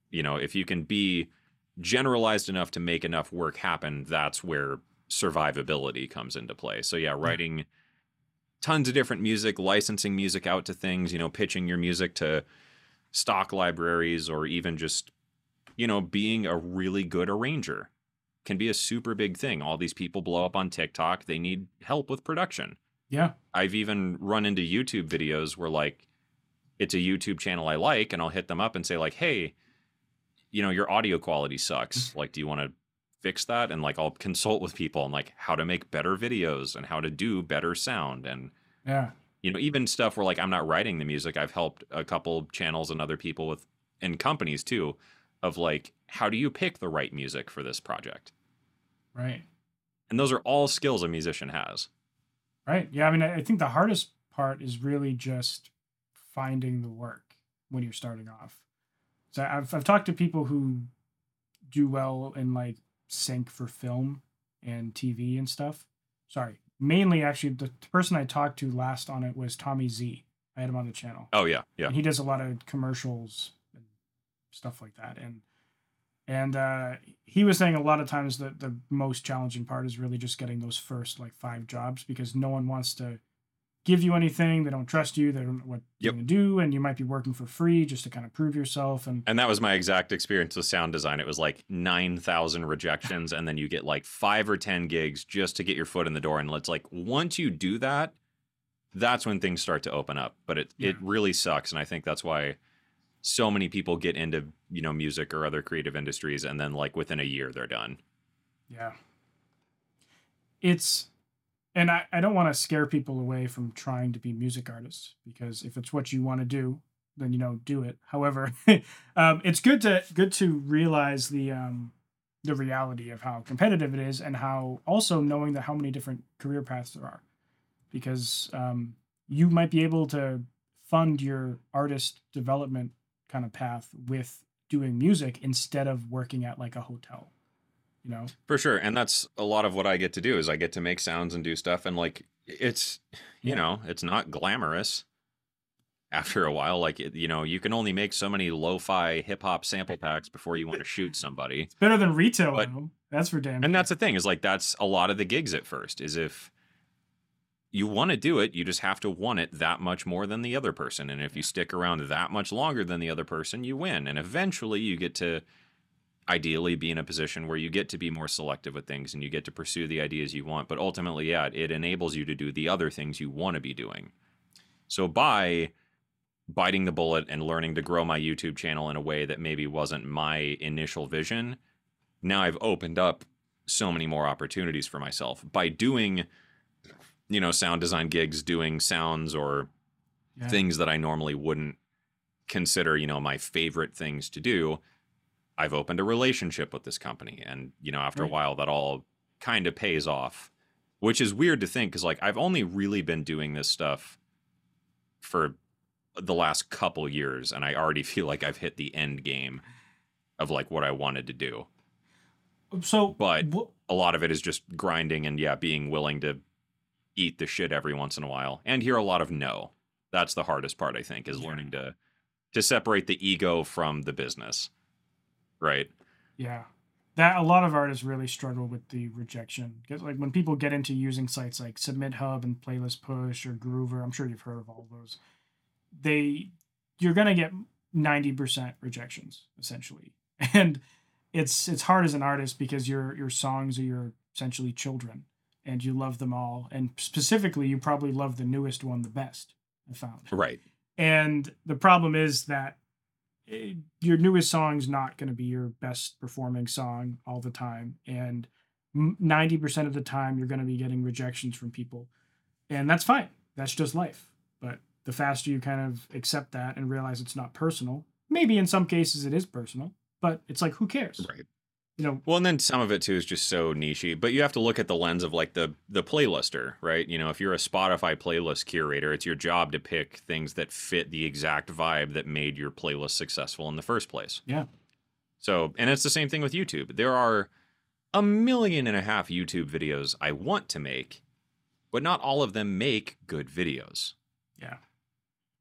You know, if you can be generalized enough to make enough work happen, that's where survivability comes into play. So yeah, writing tons of different music, licensing music out to things, you know, pitching your music to stock libraries, or even just, you know, being a really good arranger can be a super big thing. All these people blow up on TikTok. They need help with production. Yeah. I've even run into YouTube videos where, like, it's a YouTube channel I like, and I'll hit them up and say, like, hey, you know, your audio quality sucks. Like, do you want to fix that? And like, I'll consult with people on like how to make better videos and how to do better sound. And, Yeah. you know, even stuff where like I'm not writing the music, I've helped a couple channels and other people with, and companies too, of like, how do you pick the right music for this project? Right. And those are all skills a musician has. Right. Yeah. I mean, I I think the hardest part is really just finding the work when you're starting off. So I've I've talked to people who do well in like sync for film and T V and stuff. Sorry, mainly actually the person I talked to last on it was Tommy Z. I had him on the channel. Oh yeah, yeah. And he does a lot of commercials and stuff like that. And and uh, he was saying a lot of times that the most challenging part is really just getting those first like five jobs, because no one wants to give you anything. They don't trust you. They don't know what you're Yep. going to do. And you might be working for free just to kind of prove yourself. And And that was my exact experience with sound design. It was like nine thousand rejections, and then you get like five or ten gigs just to get your foot in the door. And it's like, once you do that, that's when things start to open up. But it, Yeah. it really sucks. And I think that's why so many people get into, you know, music or other creative industries, and then like within a year, they're done. yeah, it's, and I, I don't want to scare people away from trying to be music artists, because if it's what you want to do, then, you know, do it. However, um, it's good to, good to realize the, um, the reality of how competitive it is, and how also knowing that how many different career paths there are, because um, you might be able to fund your artist development kind of path with doing music instead of working at like a hotel, you know? For sure. And that's a lot of what I get to do is I get to make sounds and do stuff. And like, it's, you Yeah. know, it's not glamorous after a while. Like, it- you know, you can only make so many lo-fi hip hop sample packs before you want to shoot somebody. It's better than retail, But- though. That's for damn. And that's the thing, is like, that's a lot of the gigs at first, is if you want to do it, you just have to want it that much more than the other person. And if you stick around that much longer than the other person, you win. And eventually you get to ideally be in a position where you get to be more selective with things and you get to pursue the ideas you want. But ultimately, yeah, it enables you to do the other things you want to be doing. So by biting the bullet and learning to grow my YouTube channel in a way that maybe wasn't my initial vision, now I've opened up so many more opportunities for myself by doing, you know, sound design gigs, doing sounds or Yeah. things that I normally wouldn't consider, you know, my favorite things to do. I've opened a relationship with this company. And, you know, after Right. a while, that all kind of pays off, which is weird to think, because like I've only really been doing this stuff for the last couple years, and I already feel like I've hit the end game of like what I wanted to do. So, But wh- a lot of it is just grinding and, yeah, being willing to eat the shit every once in a while and hear a lot of no. That's the hardest part, I think, is Yeah. learning to to separate the ego from the business. Right? yeah, that a lot of artists really struggle with the rejection. 'Cause, like, when people get into using sites like Submit Hub and Playlist Push or Groover, I'm sure you've heard of all of those. They, you're gonna get ninety percent rejections essentially, and it's it's hard as an artist, because your your songs are your essentially children, and you love them all, and specifically you probably love the newest one the best, I found. Right. And the problem is that eh, your newest song's not going to be your best performing song all the time, and m- ninety percent of the time you're going to be getting rejections from people, and that's fine. That's just life. But the faster you kind of accept that and realize it's not personal, maybe in some cases it is personal, but it's like, who cares? Right. You know, Well, and then some of it too is just so nichey, but you have to look at the lens of like the the playlister, right? You know, if you're a Spotify playlist curator, it's your job to pick things that fit the exact vibe that made your playlist successful in the first place. yeah, So, and it's the same thing with YouTube. There are a million and a half YouTube videos I want to make, but not all of them make good videos. yeah,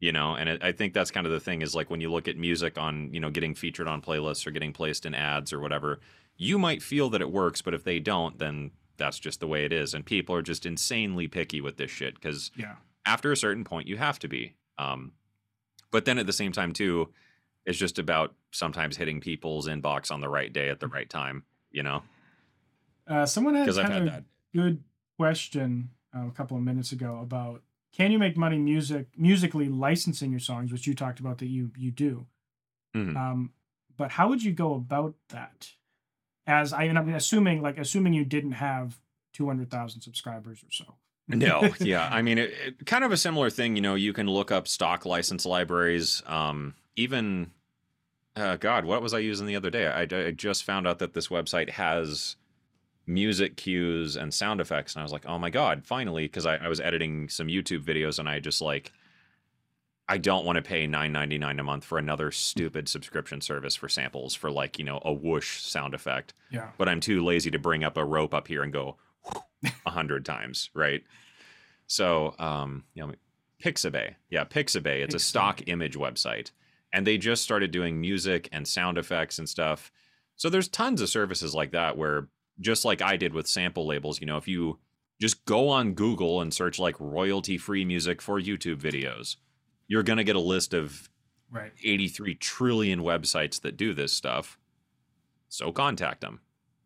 you know, and it, I think that's kind of the thing is like when you look at music on, you know, getting featured on playlists or getting placed in ads or whatever, you might feel that it works, but if they don't, then that's just the way it is. And people are just insanely picky with this shit because Yeah. after a certain point, you have to be. Um, but then at the same time, too, it's just about sometimes hitting people's inbox on the right day at the right time, you know? Uh, someone has Because I've had had a that. good question uh, a couple of minutes ago about can you make money music musically licensing your songs, which you talked about that you you do. Mhm. Um, but how would you go about that? As I and I'm assuming like assuming you didn't have two hundred thousand subscribers or so. No, yeah. I mean, it, it, kind of a similar thing. You know, you can look up stock license libraries. Um, even, uh, God, what was I using the other day? I, I just found out that this website has music cues and sound effects, and I was like, oh my God, finally, because I, I was editing some YouTube videos, and I just like, I don't want to pay nine ninety-nine a month for another stupid subscription service for samples for like, you know, a whoosh sound effect. Yeah. But I'm too lazy to bring up a rope up here and go a hundred times, right? So, um, you know, Pixabay. Yeah, Pixabay. It's a stock Pixabay. image website. And they just started doing music and sound effects and stuff. So there's tons of services like that where just like I did with sample labels, you know, if you just go on Google and search like royalty-free music for YouTube videos, you're going to get a list of Right. eighty-three trillion websites that do this stuff. So contact them.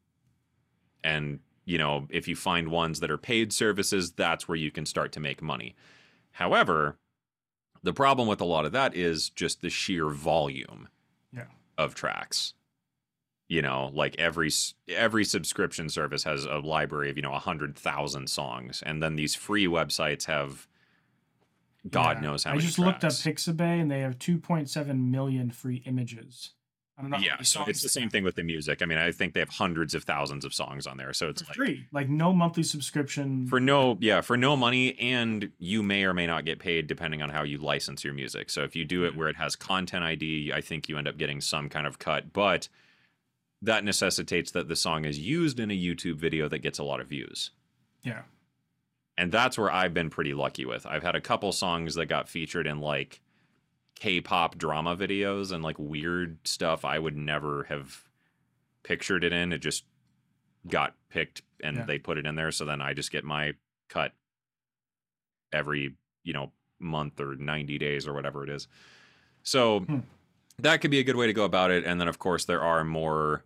And, you know, if you find ones that are paid services, that's where you can start to make money. However, the problem with a lot of that is just the sheer volume Yeah. of tracks. You know, like every every subscription service has a library of, you know, one hundred thousand songs. And then these free websites have God Yeah. knows how I many just tracks. looked up Pixabay and they have two point seven million free images. I don't know. how Yeah, many so songs it's the they same have. thing with the music. I mean, I think they have hundreds of thousands of songs on there. So it's For like free, like no monthly subscription. for no, yeah, for no money, and you may or may not get paid depending on how you license your music. So if you do it where it has content I D, I think you end up getting some kind of cut, but that necessitates that the song is used in a YouTube video that gets a lot of views. Yeah. And that's where I've been pretty lucky with. I've had a couple songs that got featured in like K-pop drama videos and like weird stuff I would never have pictured it in. It just got picked and Yeah. they put it in there. So then I just get my cut every, you know, month or ninety days or whatever it is. So Hmm. that could be a good way to go about it. And then of course there are more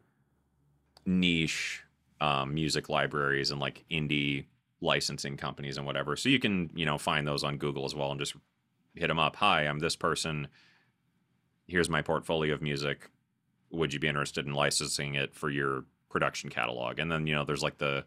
niche um, music libraries and like indie licensing companies and whatever. So you can, you know, find those on Google as well and just hit them up. Hi, I'm this person. Here's my portfolio of music. Would you be interested in licensing it for your production catalog? And then, you know, there's like the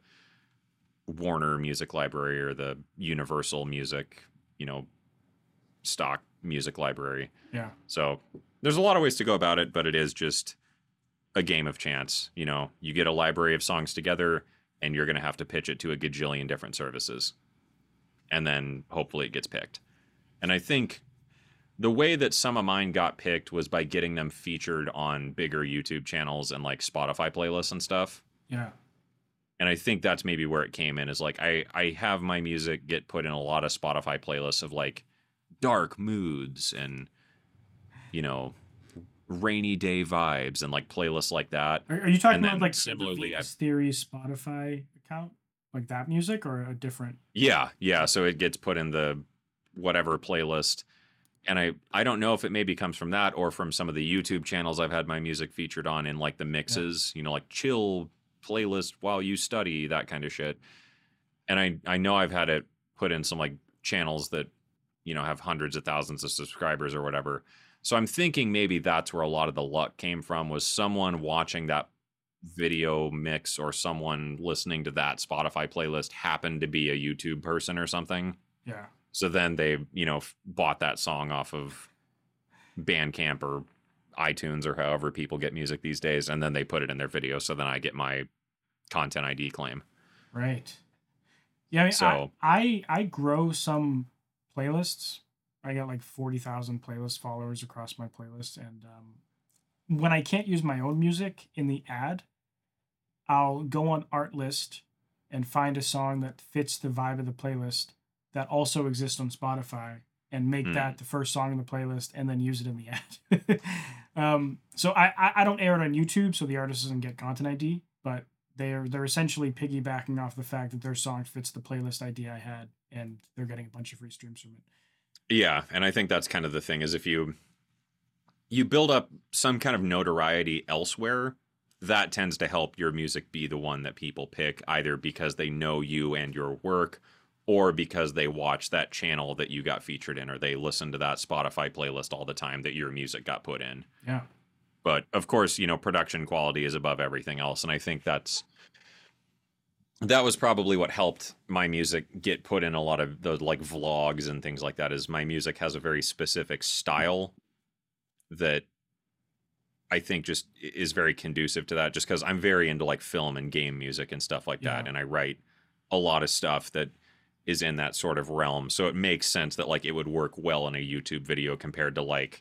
Warner Music Library or the Universal Music, you know, stock music library. Yeah. So there's a lot of ways to go about it, but it is just a game of chance. You know, you get a library of songs together and you're going to have to pitch it to a gajillion different services. And then hopefully it gets picked. And I think the way that some of mine got picked was by getting them featured on bigger YouTube channels and like Spotify playlists and stuff. Yeah. And I think that's maybe where it came in is like I, I have my music get put in a lot of Spotify playlists of like dark moods and, you know, rainy day vibes and like playlists like that. Are, are you talking And about then like similarly, the I- Venus Theory Spotify account, like that music, or a different? Yeah, yeah. So it gets put in the whatever playlist. And I, I don't know if it maybe comes from that or from some of the YouTube channels I've had my music featured on in like the mixes, you know, like chill playlist while you study, that kind of shit. And I, I know I've had it put in some like channels that, you know, have hundreds of thousands of subscribers or whatever. So I'm thinking maybe that's where a lot of the luck came from, was someone watching that video mix or someone listening to that Spotify playlist happened to be a YouTube person or something. Yeah. So then they, you know, bought that song off of Bandcamp or iTunes or however people get music these days, and then they put it in their video. So then I get my content I D claim. Right. Yeah. I mean, So- I, I I grow some playlists. I got like forty thousand playlist followers across my playlist, and um, when I can't use my own music in the ad, I'll go on Artlist and find a song that fits the vibe of the playlist that also exists on Spotify, and make Hmm. that the first song in the playlist and then use it in the ad. um, so I, I I don't air it on YouTube, so the artist doesn't get content I D, but they're they're essentially piggybacking off the fact that their song fits the playlist I D I had, and they're getting a bunch of free streams from it. Yeah, and I think that's kind of the thing is if you you build up some kind of notoriety elsewhere, that tends to help your music be the one that people pick, either because they know you and your work, or because they watch that channel that you got featured in, or they listen to that Spotify playlist all the time that your music got put in. Yeah. But of course, you know, production quality is above everything else, and I think that's that was probably what helped my music get put in a lot of the like vlogs and things like that. Is my music has a very specific style that I think just is very conducive to that, just because I'm very into like film and game music and stuff like that, Yeah. and I write a lot of stuff that is in that sort of realm, so it makes sense that like it would work well in a YouTube video compared to like,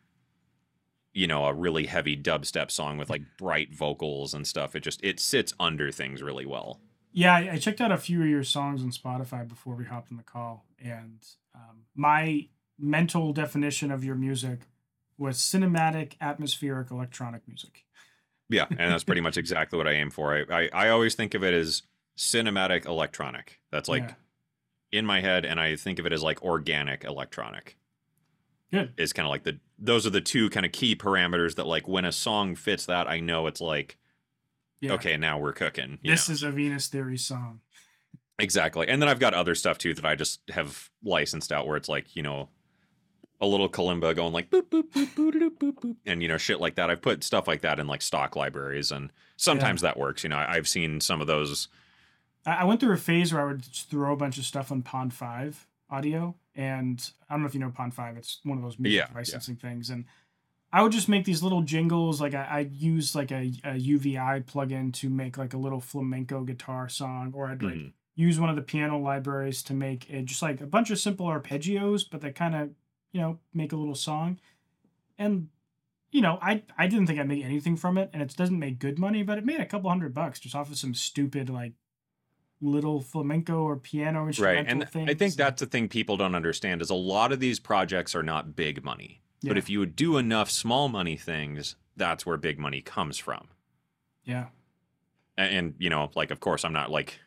you know, a really heavy dubstep song with like bright vocals and stuff. It just it sits under things really well. Yeah, I, I checked out a few of your songs on Spotify before we hopped on the call, and um, my mental definition of your music was cinematic, atmospheric, electronic music. Yeah, and that's pretty much exactly what I aim for. I, I, I always think of it as cinematic electronic. That's like Yeah. in my head, and I think of it as like organic electronic. Good. Is kind of like the those are the two kind of key parameters that like when a song fits that, I know it's like, Yeah. okay, now we're cooking. you This know? is a Venus Theory song. Exactly. And then I've got other stuff too that I just have licensed out where it's like, you know, a little kalimba going like boop boop boop boop boop boop boop, and you know, shit like that. I've put stuff like that in like stock libraries, and sometimes that works. You know, I, I've seen some of those. I, I went through a phase where I would just throw a bunch of stuff on Pond five audio, and I don't know if you know Pond five. It's one of those music Yeah, yeah. licensing things, and I would just make these little jingles. Like I, I'd use like a, a U V I plugin to make like a little flamenco guitar song, or I'd like Mhm. use one of the piano libraries to make it just like a bunch of simple arpeggios, but that kind of, you know, make a little song. And, you know, I, I didn't think I'd make anything from it, and it doesn't make good money, but it made a couple hundred bucks just off of some stupid like little flamenco or piano Right. instrumental And things. I think that's the thing people don't understand is a lot of these projects are not big money. But Yeah. if you would do enough small money things, that's where big money comes from. Yeah. And, and you know, like of course I'm not like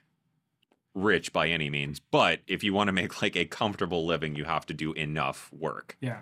rich by any means, but if you want to make like a comfortable living, you have to do enough work. Yeah.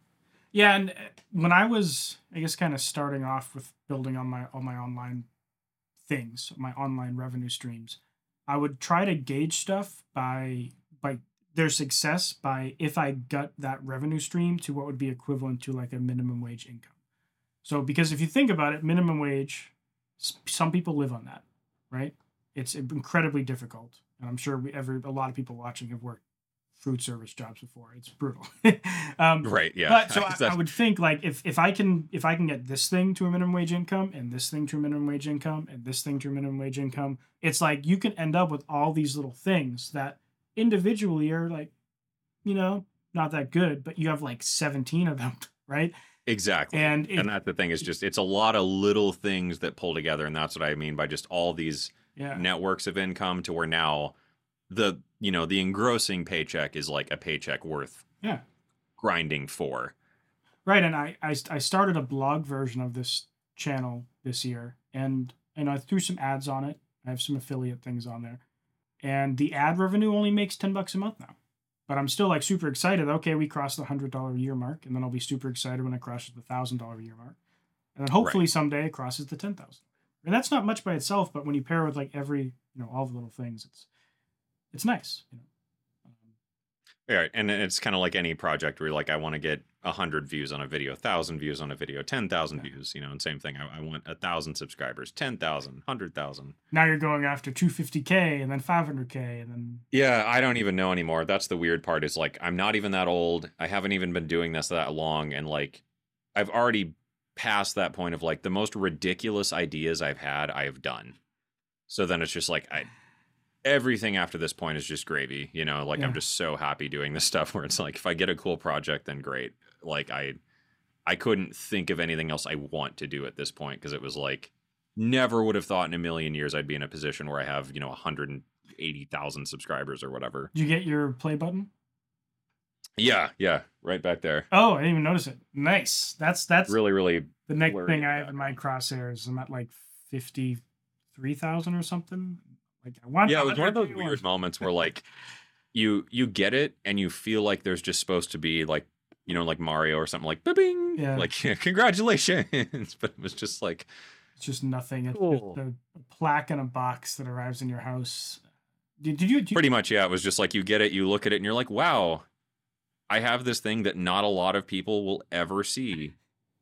Yeah, and uh, when I was, I guess, kind of starting off with building on my all my online things, my online revenue streams, I would try to gauge stuff by by their success by if I got that revenue stream to what would be equivalent to like a minimum wage income. So because if you think about it, minimum wage, s- some people live on that, right? It's incredibly difficult, and I'm sure we every a lot of people watching have worked food service jobs before. It's brutal. um, Right. Yeah. but so I, That's- I would think like if, if I can if I can get this thing to a minimum wage income and this thing to a minimum wage income and this thing to a minimum wage income, it's like you can end up with all these little things that individually are like, you know, not that good, but you have like seventeen of them, right? Exactly. And And, it, that's the thing is just it's a lot of little things that pull together, and that's what I mean by just all these yeah, networks of income to where now the you know the engrossing paycheck is like a paycheck worth yeah. grinding for. Right, and I, I I started a blog version of this channel this year, and and I threw some ads on it. I have some affiliate things on there, and the ad revenue only makes ten bucks a month now. But I'm still like super excited. Okay, we crossed the hundred dollar a year mark, and then I'll be super excited when it crosses the thousand dollar a year mark, and then hopefully someday it crosses the ten thousand. And that's not much by itself, but when you pair with like every you know all the little things, it's it's nice. You know. Um, Yeah, and it's kind of like any project where you're like, I want to get a hundred views on a video, a thousand views on a video, ten thousand Yeah. views, you know, and same thing. I, I want a thousand subscribers, ten thousand, hundred thousand. now you're going after two hundred fifty K and then five hundred K and then Yeah, I don't even know anymore. That's the weird part. Is like I'm not even that old. I haven't even been doing this that long, and like I've already passed that point of like the most ridiculous ideas I've had, I have done. So then it's just like I everything after this point is just gravy, you know, like Yeah. I'm just so happy doing this stuff where it's like if I get a cool project then great. Like I I couldn't think of anything else I want to do at this point because it was like never would have thought in a million years I'd be in a position where I have, you know, one hundred eighty thousand subscribers or whatever. did you get your play button? Yeah, yeah, right back there. Oh, I didn't even notice it. Nice. That's that's Really, really the next blurry thing in the I have in my background. crosshairs. I'm at like fifty three thousand or something. Like I want Yeah, a it was one of hundred those K one. weird moments where like you you get it and you feel like there's just supposed to be like, you know, like Mario or something like bing, Yeah, like yeah, congratulations, but it was just like it's just nothing. It's just cool. a, a plaque in a box that arrives in your house. Did, did you? Did you Pretty much, yeah. It was just like you get it, you look at it, and you're like, wow, I have this thing that not a lot of people will ever see.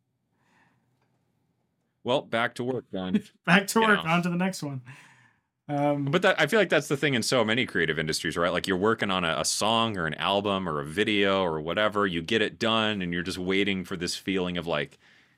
Well, back to work, done. back to You work? know. On to the next one. Um, But that I feel like that's the thing in so many creative industries, right? Like you're working on a, a song or an album or a video or whatever, you get it done, and you're just waiting for this feeling of like,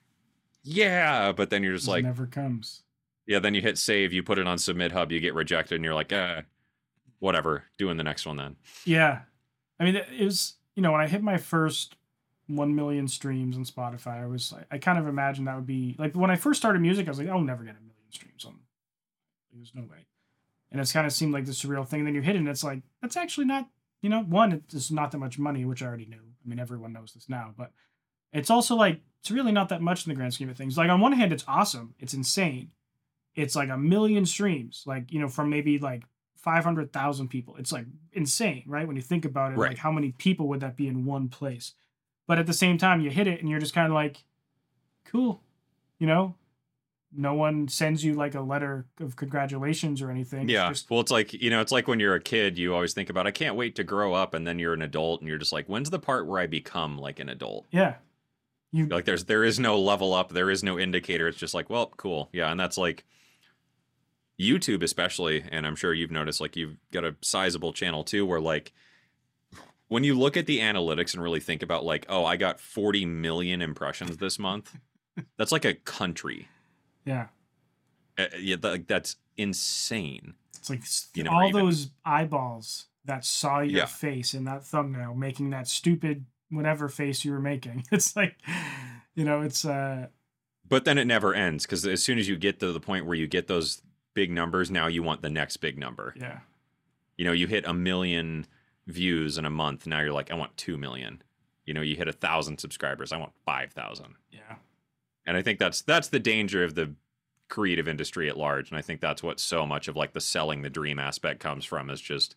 yeah, but then you're just just like, never comes. yeah, then you hit save, you put it on Submit Hub, you get rejected, and you're like, eh, whatever, doing the next one then. Yeah, I mean, it was, you know, when I hit my first one million streams on Spotify, I was I, I kind of imagined that would be like when I first started music. I was like, I'll never get a million streams on. There's no way. And it's kind of seemed like this surreal thing. And then you hit it, and it's like that's actually not. You know, one, it's not that much money, which I already knew. I mean, everyone knows this now, but it's also like it's really not that much in the grand scheme of things. Like on one hand, it's awesome, it's insane. It's like a million streams, like you know, from maybe like five hundred thousand people. It's like insane, right? When you think about it, like Right. how many people would that be in one place? But at the same time, you hit it, and you're just kind of like, cool, you know. No one sends you like a letter of congratulations or anything. It's Yeah. just Well, it's like, you know, it's like when you're a kid, you always think about, I can't wait to grow up. And then you're an adult and you're just like, when's the part where I become like an adult? yeah, you Like there's, there is no level up. There is no indicator. It's just like, well, cool. Yeah. And that's like YouTube, especially. And I'm sure you've noticed, like, you've got a sizable channel too, where like, when you look at the analytics and really think about like, oh, I got forty million impressions this month. That's like a country. yeah. Uh, yeah, that, that's insane. It's like You know, or all even- those eyeballs that saw your Yeah. face in that thumbnail making that stupid whatever face you were making. It's like, you know, it's uh But then it never ends because as soon as you get to the point where you get those big numbers, now you want the next big number. yeah. You know, you hit a million views in a month. Now you're like, I want two million. You know, you hit a thousand subscribers. I want five thousand. Yeah. And I think that's that's the danger of the creative industry at large. And I think that's what so much of like the selling the dream aspect comes from, is just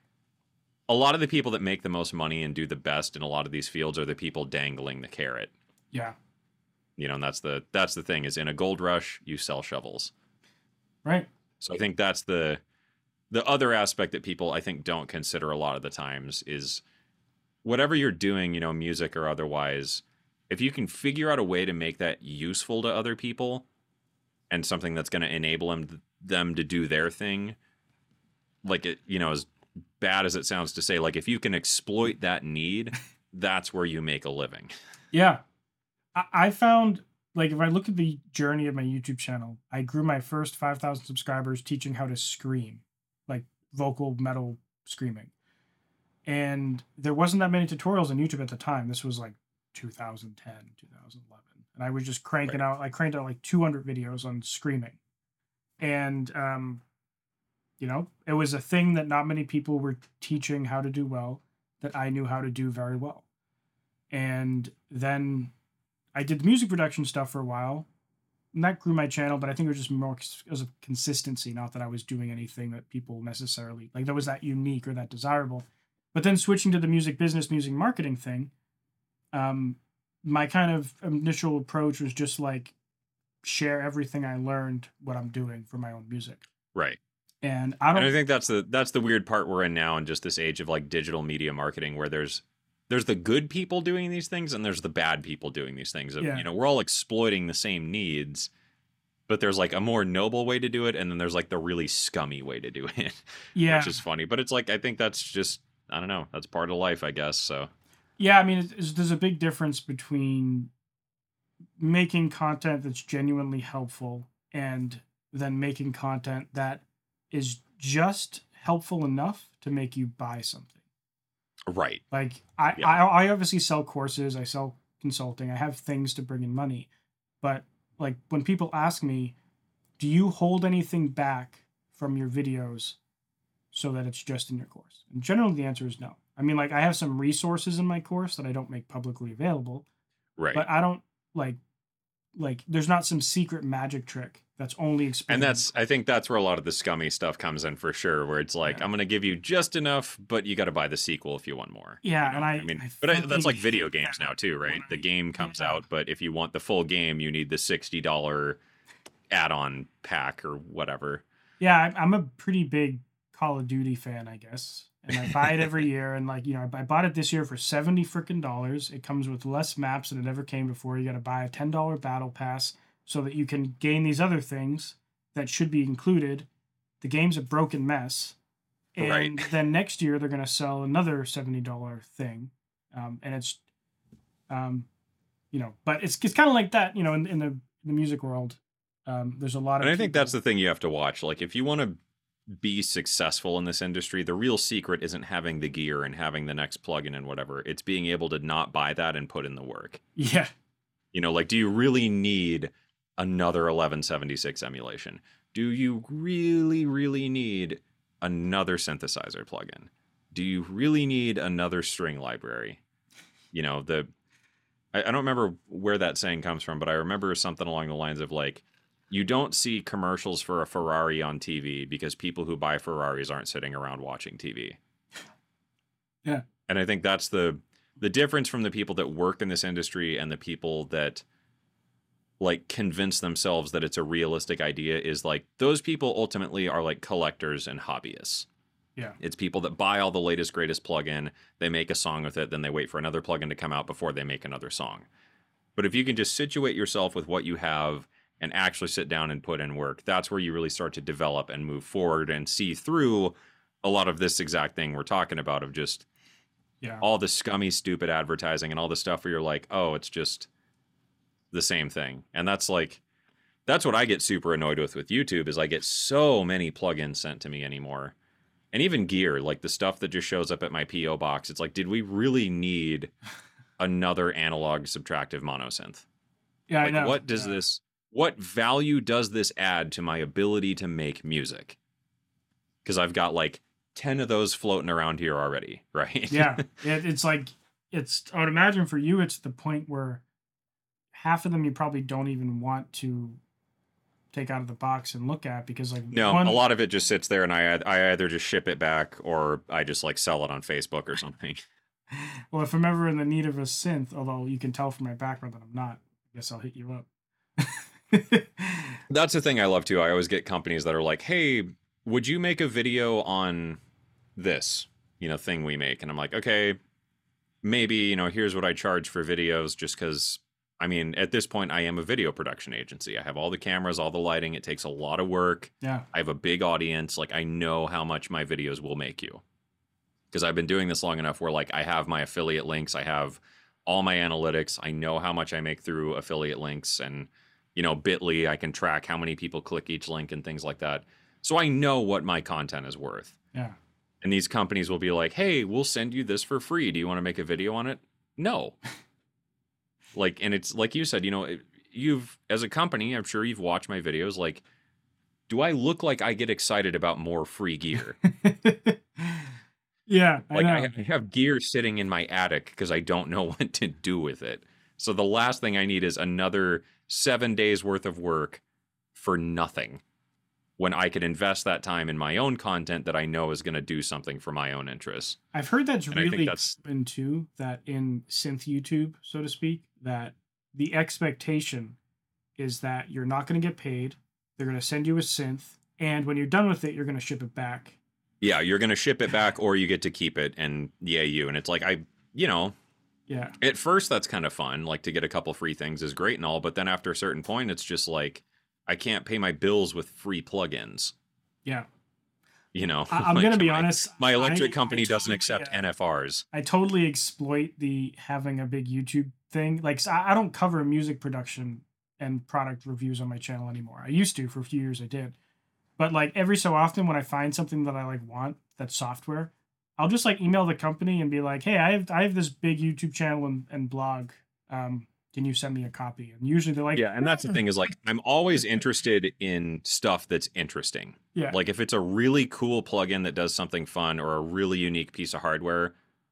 a lot of the people that make the most money and do the best in a lot of these fields are the people dangling the carrot. Yeah. You know, and that's the that's the thing, is in a gold rush, you sell shovels. Right. So I think that's the the other aspect that people I think don't consider a lot of the times is whatever you're doing, you know, music or otherwise, if you can figure out a way to make that useful to other people and something that's going to enable them them to do their thing, like it, you know, as bad as it sounds to say, like if you can exploit that need, that's where you make a living. Yeah. I, I found like if I look at the journey of my YouTube channel, I grew my first five thousand subscribers teaching how to scream, like vocal metal screaming. And there wasn't that many tutorials on YouTube at the time. This was like two thousand ten, two thousand eleven. And I was just cranking Right. out, I cranked out like two hundred videos on screaming. And, um, you know, it was a thing that not many people were teaching how to do well, that I knew how to do very well. And then I did the music production stuff for a while, and that grew my channel, but I think it was just more as a consistency, not that I was doing anything that people necessarily, like that was that unique or that desirable. But then switching to the music business, music marketing thing, um, my kind of initial approach was just like share everything I learned, what I'm doing for my own music. Right. And I And don't I think that's the that's the weird part we're in now in just this age of like digital media marketing, where there's there's the good people doing these things and there's the bad people doing these things. Yeah. You know, we're all exploiting the same needs, but there's like a more noble way to do it, and then there's like the really scummy way to do it, yeah. which is funny. But it's like I think that's just I don't know, that's part of life, I guess. So Yeah, I mean, it's, it's- there's a big difference between making content that's genuinely helpful and then making content that is just helpful enough to make you buy something. right, Like I, Yeah. I, I obviously sell courses, I sell consulting, I have things to bring in money, but like when people ask me, do you hold anything back from your videos so that it's just in your course? And generally the answer is no. I I mean, like I have some resources in my course that I don't make publicly available, Right. but I don't like like there's not some secret magic trick that's only explained. And that's, I think that's where a lot of the scummy stuff comes in for sure, where it's like, Yeah. I'm going to give you just enough, but you got to buy the sequel if you want more. Yeah, you know? and I- I mean, I but I, fucking that's like hate video games that now too, right? when The I- game comes yeah. out, but if you want the full game, you need the sixty dollars add-on pack or whatever. Yeah, I'm, I'm a pretty big Call of Duty fan, I guess, and I buy it every year. And like you know, I, I bought it this year for seventy freaking dollars. It comes with less maps than it ever came before. You got to buy a ten dollar battle pass so that you can gain these other things that should be included. The game's a broken mess, and Right. then next year they're gonna sell another seventy dollar thing, um, and it's, um, you know, but it's it's kind of like that, you know, in, in the in the music world. Um, there's a lot of And I think people- that's the thing you have to watch. Like, if you want to be successful in this industry, the real secret isn't having the gear and having the next plugin and whatever. It's being able to not buy that and put in the work. yeah. You know, like, do you really need another eleven seventy-six emulation? Do you really, really need another synthesizer plugin? Do you really need another string library? You know, the I, I don't remember where that saying comes from, but I remember something along the lines of like, you don't see commercials for a Ferrari on T V because people who buy Ferraris aren't sitting around watching T V. Yeah. And I think that's the the difference from the people that work in this industry and the people that like convince themselves that it's a realistic idea is like those people ultimately are like collectors and hobbyists. Yeah. It's people that buy all the latest greatest plugin, they make a song with it, then they wait for another plugin to come out before they make another song. But if you can just situate yourself with what you have and actually sit down and put in work, that's where you really start to develop and move forward and see through a lot of this exact thing we're talking about of just Yeah. all the scummy, stupid advertising and all the stuff where you're like, oh, it's just the same thing. And that's like, that's what I get super annoyed with with YouTube is I get so many plugins sent to me anymore. And even gear, like the stuff that just shows up at my P O box. It's like, did we really need another analog subtractive monosynth? Yeah. Like, I know. what does Yeah. this, what value does this add to my ability to make music? Because I've got like ten of those floating around here already, right? Yeah. It, it's like, it's, I would imagine for you, it's the point where half of them you probably don't even want to take out of the box and look at because like No, one, a lot of it just sits there and I I either just ship it back or I just like sell it on Facebook or something. well, if I'm ever in the need of a synth, although you can tell from my background that I'm not, I guess I'll hit you up. That's the thing I love too. I always get companies that are like, "Hey, would you make a video on this, you know, thing we make?" And I'm like, "Okay, maybe, you know, here's what I charge for videos just cuz I mean, at this point I am a video production agency. I have all the cameras, all the lighting. It takes a lot of work. Yeah. I have a big audience. Like I know how much my videos will make you. Because I've been doing this long enough where like I have my affiliate links, I have all my analytics, I know how much I make through affiliate links and you know, Bitly, I can track how many people click each link and things like that. So I know what my content is worth. Yeah. And these companies will be like, "Hey, we'll send you this for free. Do you want to make a video on it?" No. Like, and it's like you said, you know, you've, as a company, I'm sure you've watched my videos. Like, do I look like I get excited about more free gear? yeah. I Like, know. I, I have gear sitting in my attic because I don't know what to do with it. So the last thing I need is another seven days worth of work for nothing when I could invest that time in my own content that I know is going to do something for my own interests. I've heard that's And I think really that's- common too, that in synth YouTube, so to speak, that the expectation is that you're not going to get paid. They're going to send you a synth. And when you're done with it, you're going to ship it back. Yeah, you're going to ship it back or you get to keep it and yeah, you. And it's like, I, you know, Yeah. at first that's kind of fun. Like to get a couple free things is great and all. But then after a certain point, it's just like, I can't pay my bills with free plugins. Yeah. You know, I, I'm Like, going to be my- honest. My electric I- company I doesn't totally, accept uh, N F Rs. I totally exploit the having a big YouTube thing. Like, so I I don't cover music production and product reviews on my channel anymore. I used to for a few years. I did, but like every so often when I find something that I like want that's software, I'll just like email the company and be like, "Hey, I have I have this big YouTube channel and, and blog. Um, can you send me a copy?" And usually they're like, Yeah, and that's the thing is like I'm always interested in stuff that's interesting. Yeah. Like if it's a really cool plugin that does something fun or a really unique piece of hardware,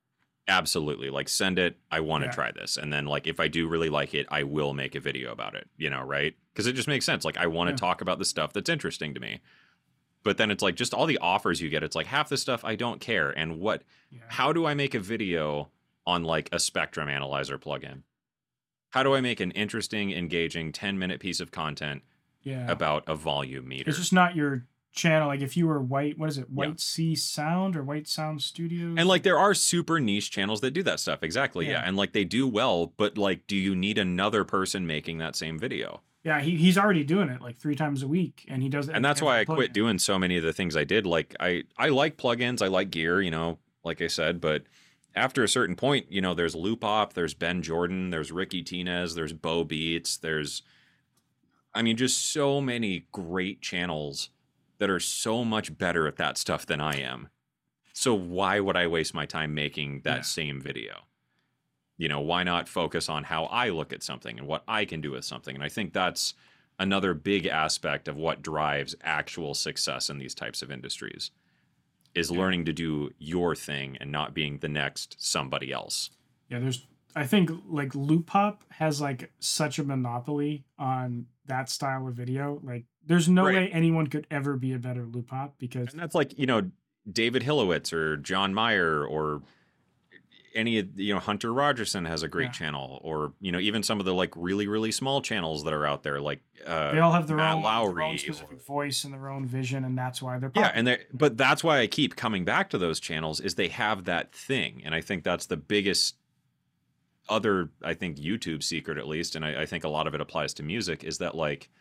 Absolutely. Like, send it. I want to Yeah. try this. And then, like, if I do really like it, I will make a video about it, you know, right? Because it just makes sense. Like, I want to Yeah. talk about the stuff that's interesting to me. But then it's like, just all the offers you get, it's like half the stuff I don't care. And what, Yeah. how do I make a video on like a spectrum analyzer plugin? How do I make an interesting, engaging ten minute piece of content Yeah. about a volume meter? It's just not your channel. Like if you were White, what is it? Yeah. White Sea Sound or White Sound Studios? And like there are super niche channels that do that stuff. Exactly. Yeah. Yeah. And like they do well, but like, do you need another person making that same video? Yeah, he, he's already doing it like three times a week, and he does it. And that's every why I plugin. quit doing so many of the things I did. Like I, I like plugins, I like gear, you know, like I said, but after a certain point, you know, there's Loopop, there's Ben Jordan, there's Ricky Tinez, there's Bo Beats, there's, I mean, just so many great channels that are so much better at that stuff than I am. So why would I waste my time making that Yeah. same video? You know, why not focus on how I look at something and what I can do with something? And I think that's another big aspect of what drives actual success in these types of industries is Yeah. learning to do your thing and not being the next somebody else. Yeah, there's. I think like Loopop has like such a monopoly on that style of video. Like, there's no Right. way anyone could ever be a better Loopop because And that's like, you know, David Hillowitz or John Mayer or any of, you know, Hunter Rogerson has a great Yeah. channel, or, you know, even some of the like really, really small channels that are out there, like uh, they all have their Matt own, their Lowry own or- specific voice and their own vision, and that's why they're Yeah, popular. and they but that's why I keep coming back to those channels is they have that thing, and I think that's the biggest other I think YouTube secret, at least, and I, I think a lot of it applies to music, is that like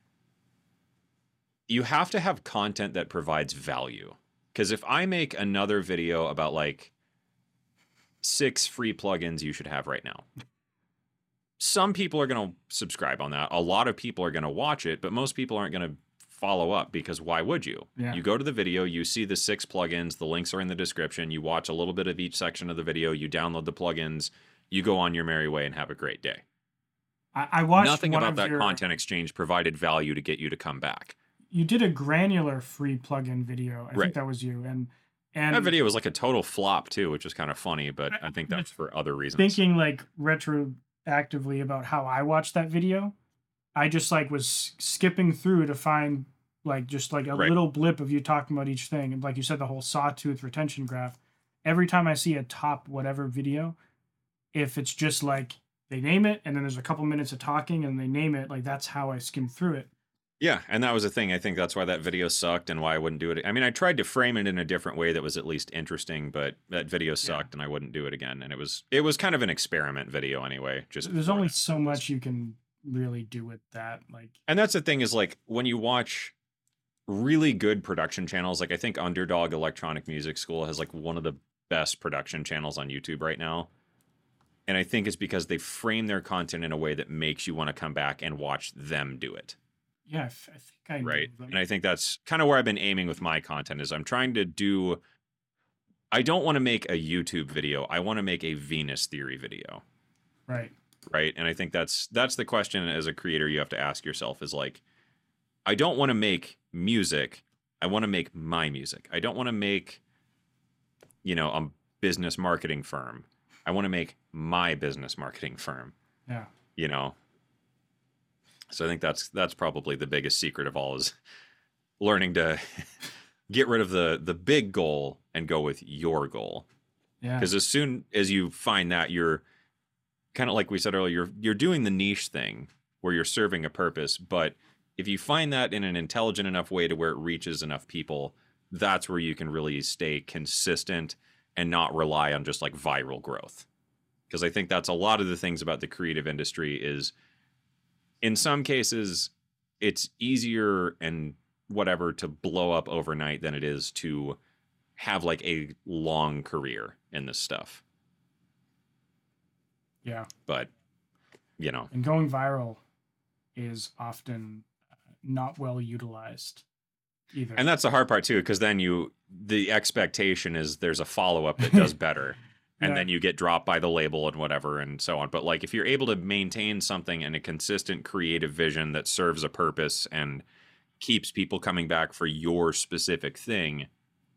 you have to have content that provides value. Because if I make another video about like six free plugins you should have right now, some people are going to subscribe on that. A lot of people are going to watch it, but most people aren't going to follow up because why would you? Yeah. You go to the video, you see the six plugins, the links are in the description, you watch a little bit of each section of the video, you download the plugins, you go on your merry way and have a great day. I, I watched Nothing one about of that your, content exchange provided value to get you to come back. You did a granular free plugin video. I Right. think that was you, and and That video was like a total flop too, which is kind of funny, but I think that's for other reasons. thinking like retroactively about how I watched that video, I just like was skipping through to find like just like a Right. little blip of you talking about each thing, and like you said, the whole sawtooth retention graph. Every time I see a top whatever video, if it's just like they name it and then there's a couple minutes of talking and they name it, like that's how I skim through it. Yeah, and that was the thing. I think that's why that video sucked and why I wouldn't do it. I mean, I tried to frame it in a different way that was at least interesting, but that video sucked and I wouldn't do it again. And it was it was kind of an experiment video anyway. Just There's for only that so purpose. much you can really do with that. Like, And that's the thing is like when you watch really good production channels, like I think Underdog Electronic Music School has like one of the best production channels on YouTube right now. And I think it's because they frame their content in a way that makes you want to come back and watch them do it. yeah, I, f- I think I Right. knew, like- And I think that's kind of where I've been aiming with my content is I'm trying to do I don't want to make a YouTube video. I want to make a Venus theory video. right. Right. And I think that's that's the question as a creator you have to ask yourself is like, I don't want to make music. I want to make my music. I don't want to make, you know, a business marketing firm. I want to make my business marketing firm, Yeah. you know. So I think that's that's probably the biggest secret of all is learning to get rid of the the big goal and go with your goal. Yeah. Because as soon as you find that, you're kind of like we said earlier, you're you're doing the niche thing where you're serving a purpose. But if you find that in an intelligent enough way to where it reaches enough people, that's where you can really stay consistent and not rely on just like viral growth. Because I think that's a lot of the things about the creative industry is in some cases it's easier and whatever to blow up overnight than it is to have like a long career in this stuff. Yeah. But you know, And going viral is often uh, not well utilized either. and that's the hard part too, because then you the expectation is there's a follow-up that does better. And Yeah. then you get dropped by the label and whatever and so on. But like if you're able to maintain something and a consistent creative vision that serves a purpose and keeps people coming back for your specific thing,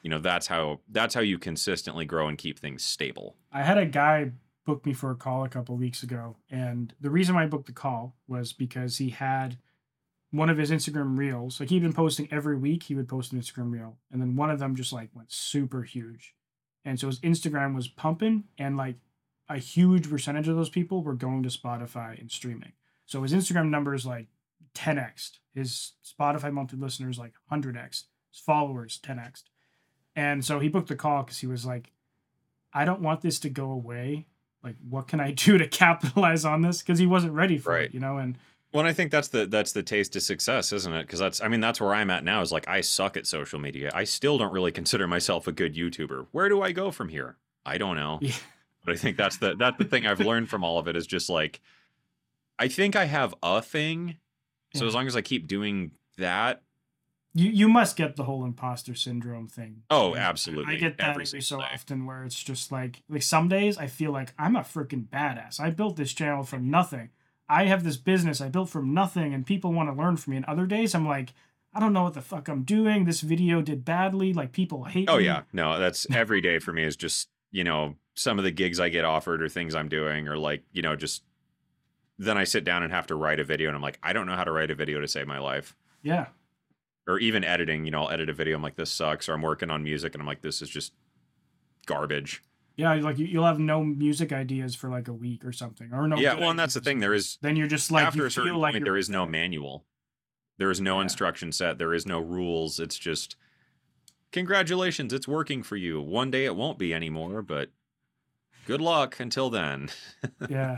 you know, that's how that's how you consistently grow and keep things stable. I had a guy book me for a call a couple weeks ago, and the reason why I booked the call was because he had one of his Instagram reels. Like, he'd been posting every week. He would post an Instagram reel, and then one of them just like went super huge, and so his Instagram was pumping, and like a huge percentage of those people were going to Spotify and streaming. So his Instagram numbers like ten x, his Spotify monthly listeners like one hundred x, his followers ten x. And so he booked the call because he was like, I don't want this to go away. Like, what can I do to capitalize on this? Because he wasn't ready for Right. it, you know? And Well, and I think that's the that's the taste of success, isn't it? Because that's I mean that's where I'm at now. Is like I suck at social media. I still don't really consider myself a good YouTuber. Where do I go from here? I don't know. yeah, But I think that's the that's the thing I've learned from all of it is just like I think I have a thing. So Yeah. as long as I keep doing that, you you must get the whole imposter syndrome thing. oh, Like, absolutely. I get that every every single so day. often where it's just like, like some days I feel like I'm a freaking badass. I built this channel from nothing. I have this business I built from nothing, and people want to learn from me. And other days I'm like, I don't know what the fuck I'm doing. This video did badly. Like, people hate Oh me. yeah, no, that's every day for me is just you know some of the gigs I get offered or things I'm doing or like you know just then I sit down and have to write a video and I'm like I don't know how to write a video to save my life. Yeah. Or even editing, you know, I'll edit a video. I'm like, this sucks. Or I'm working on music and I'm like, this is just garbage. Yeah, like you- you'll have no music ideas for like a week or something, or no. Yeah, good well, and that's the ideas. thing. There is Then you're just like, after you a certain feel like point, you're there is no there. manual. There is no Yeah. instruction set. There is no rules. It's just congratulations, it's working for you. One day it won't be anymore, but good luck until then. Yeah.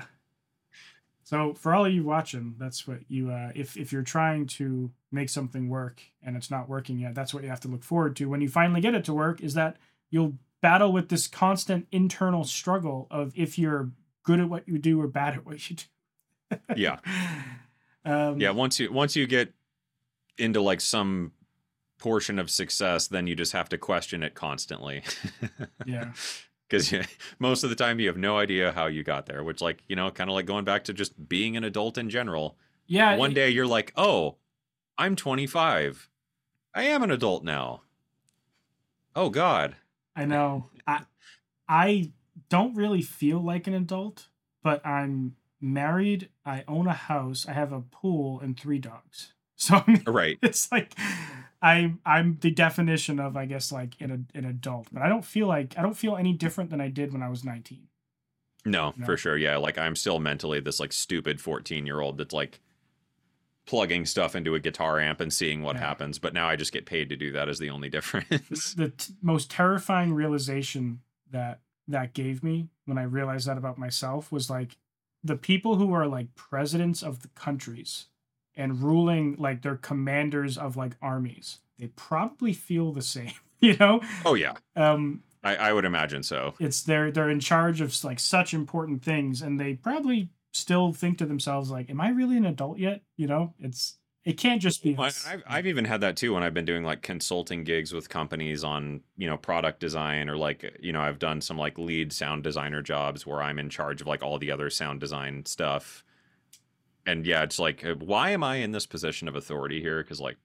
So for all of you watching, that's what you uh if if you're trying to make something work and it's not working yet, that's what you have to look forward to when you finally get it to work, is that you'll battle with this constant internal struggle of if you're good at what you do or bad at what you do. Yeah. Um Yeah, once you once you get into like some portion of success, then you just have to question it constantly. yeah. Because most of the time you have no idea how you got there, which like, you know, kind of like going back to just being an adult in general. Yeah. One it- day you're like, oh, I'm twenty-five. I am an adult now. Oh, God. I know. I I don't really feel like an adult, but I'm married, I own a house, I have a pool and three dogs. So I mean, Right. it's like I'm I'm the definition of, I guess, like an an adult, but I don't feel like I don't feel any different than I did when I was nineteen. No, No. for sure. Yeah. Like I'm still mentally this like stupid fourteen year old that's like plugging stuff into a guitar amp and seeing what Yeah. happens. But now I just get paid to do that is the only difference. The t- most terrifying realization that that gave me when I realized that about myself was like the people who are like presidents of the countries and ruling, like they're commanders of like armies, they probably feel the same, you know? Oh, yeah. Um, I, I would imagine so. it's they're they're in charge of like such important things, and they probably still think to themselves like, am I really an adult yet? You know, it's it can't just be Well, us. I've, I've even had that too when I've been doing like consulting gigs with companies on, you know, product design or like, you know, I've done some like lead sound designer jobs where I'm in charge of like all the other sound design stuff. And yeah, it's like, uh, why am I in this position of authority here? Because like,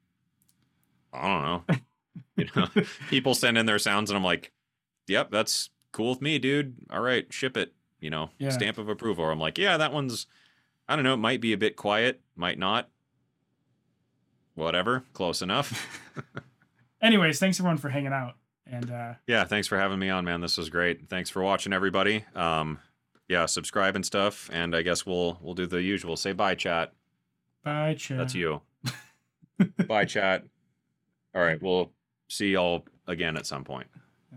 I don't know, you know, people send in their sounds and I'm like, yep, that's cool with me, dude. All right, ship it, you know, Yeah. stamp of approval. Or I'm like, yeah, that one's, I don't know, it might be a bit quiet, might not. Whatever, close enough. Anyways, thanks everyone for hanging out, and uh, Yeah, thanks for having me on, man. This was great. Thanks for watching, everybody. Um, yeah, subscribe and stuff, and I guess we'll we'll do the usual. Say bye, chat. bye, chat. That's you. Bye, chat. All right, we'll see y'all again at some point.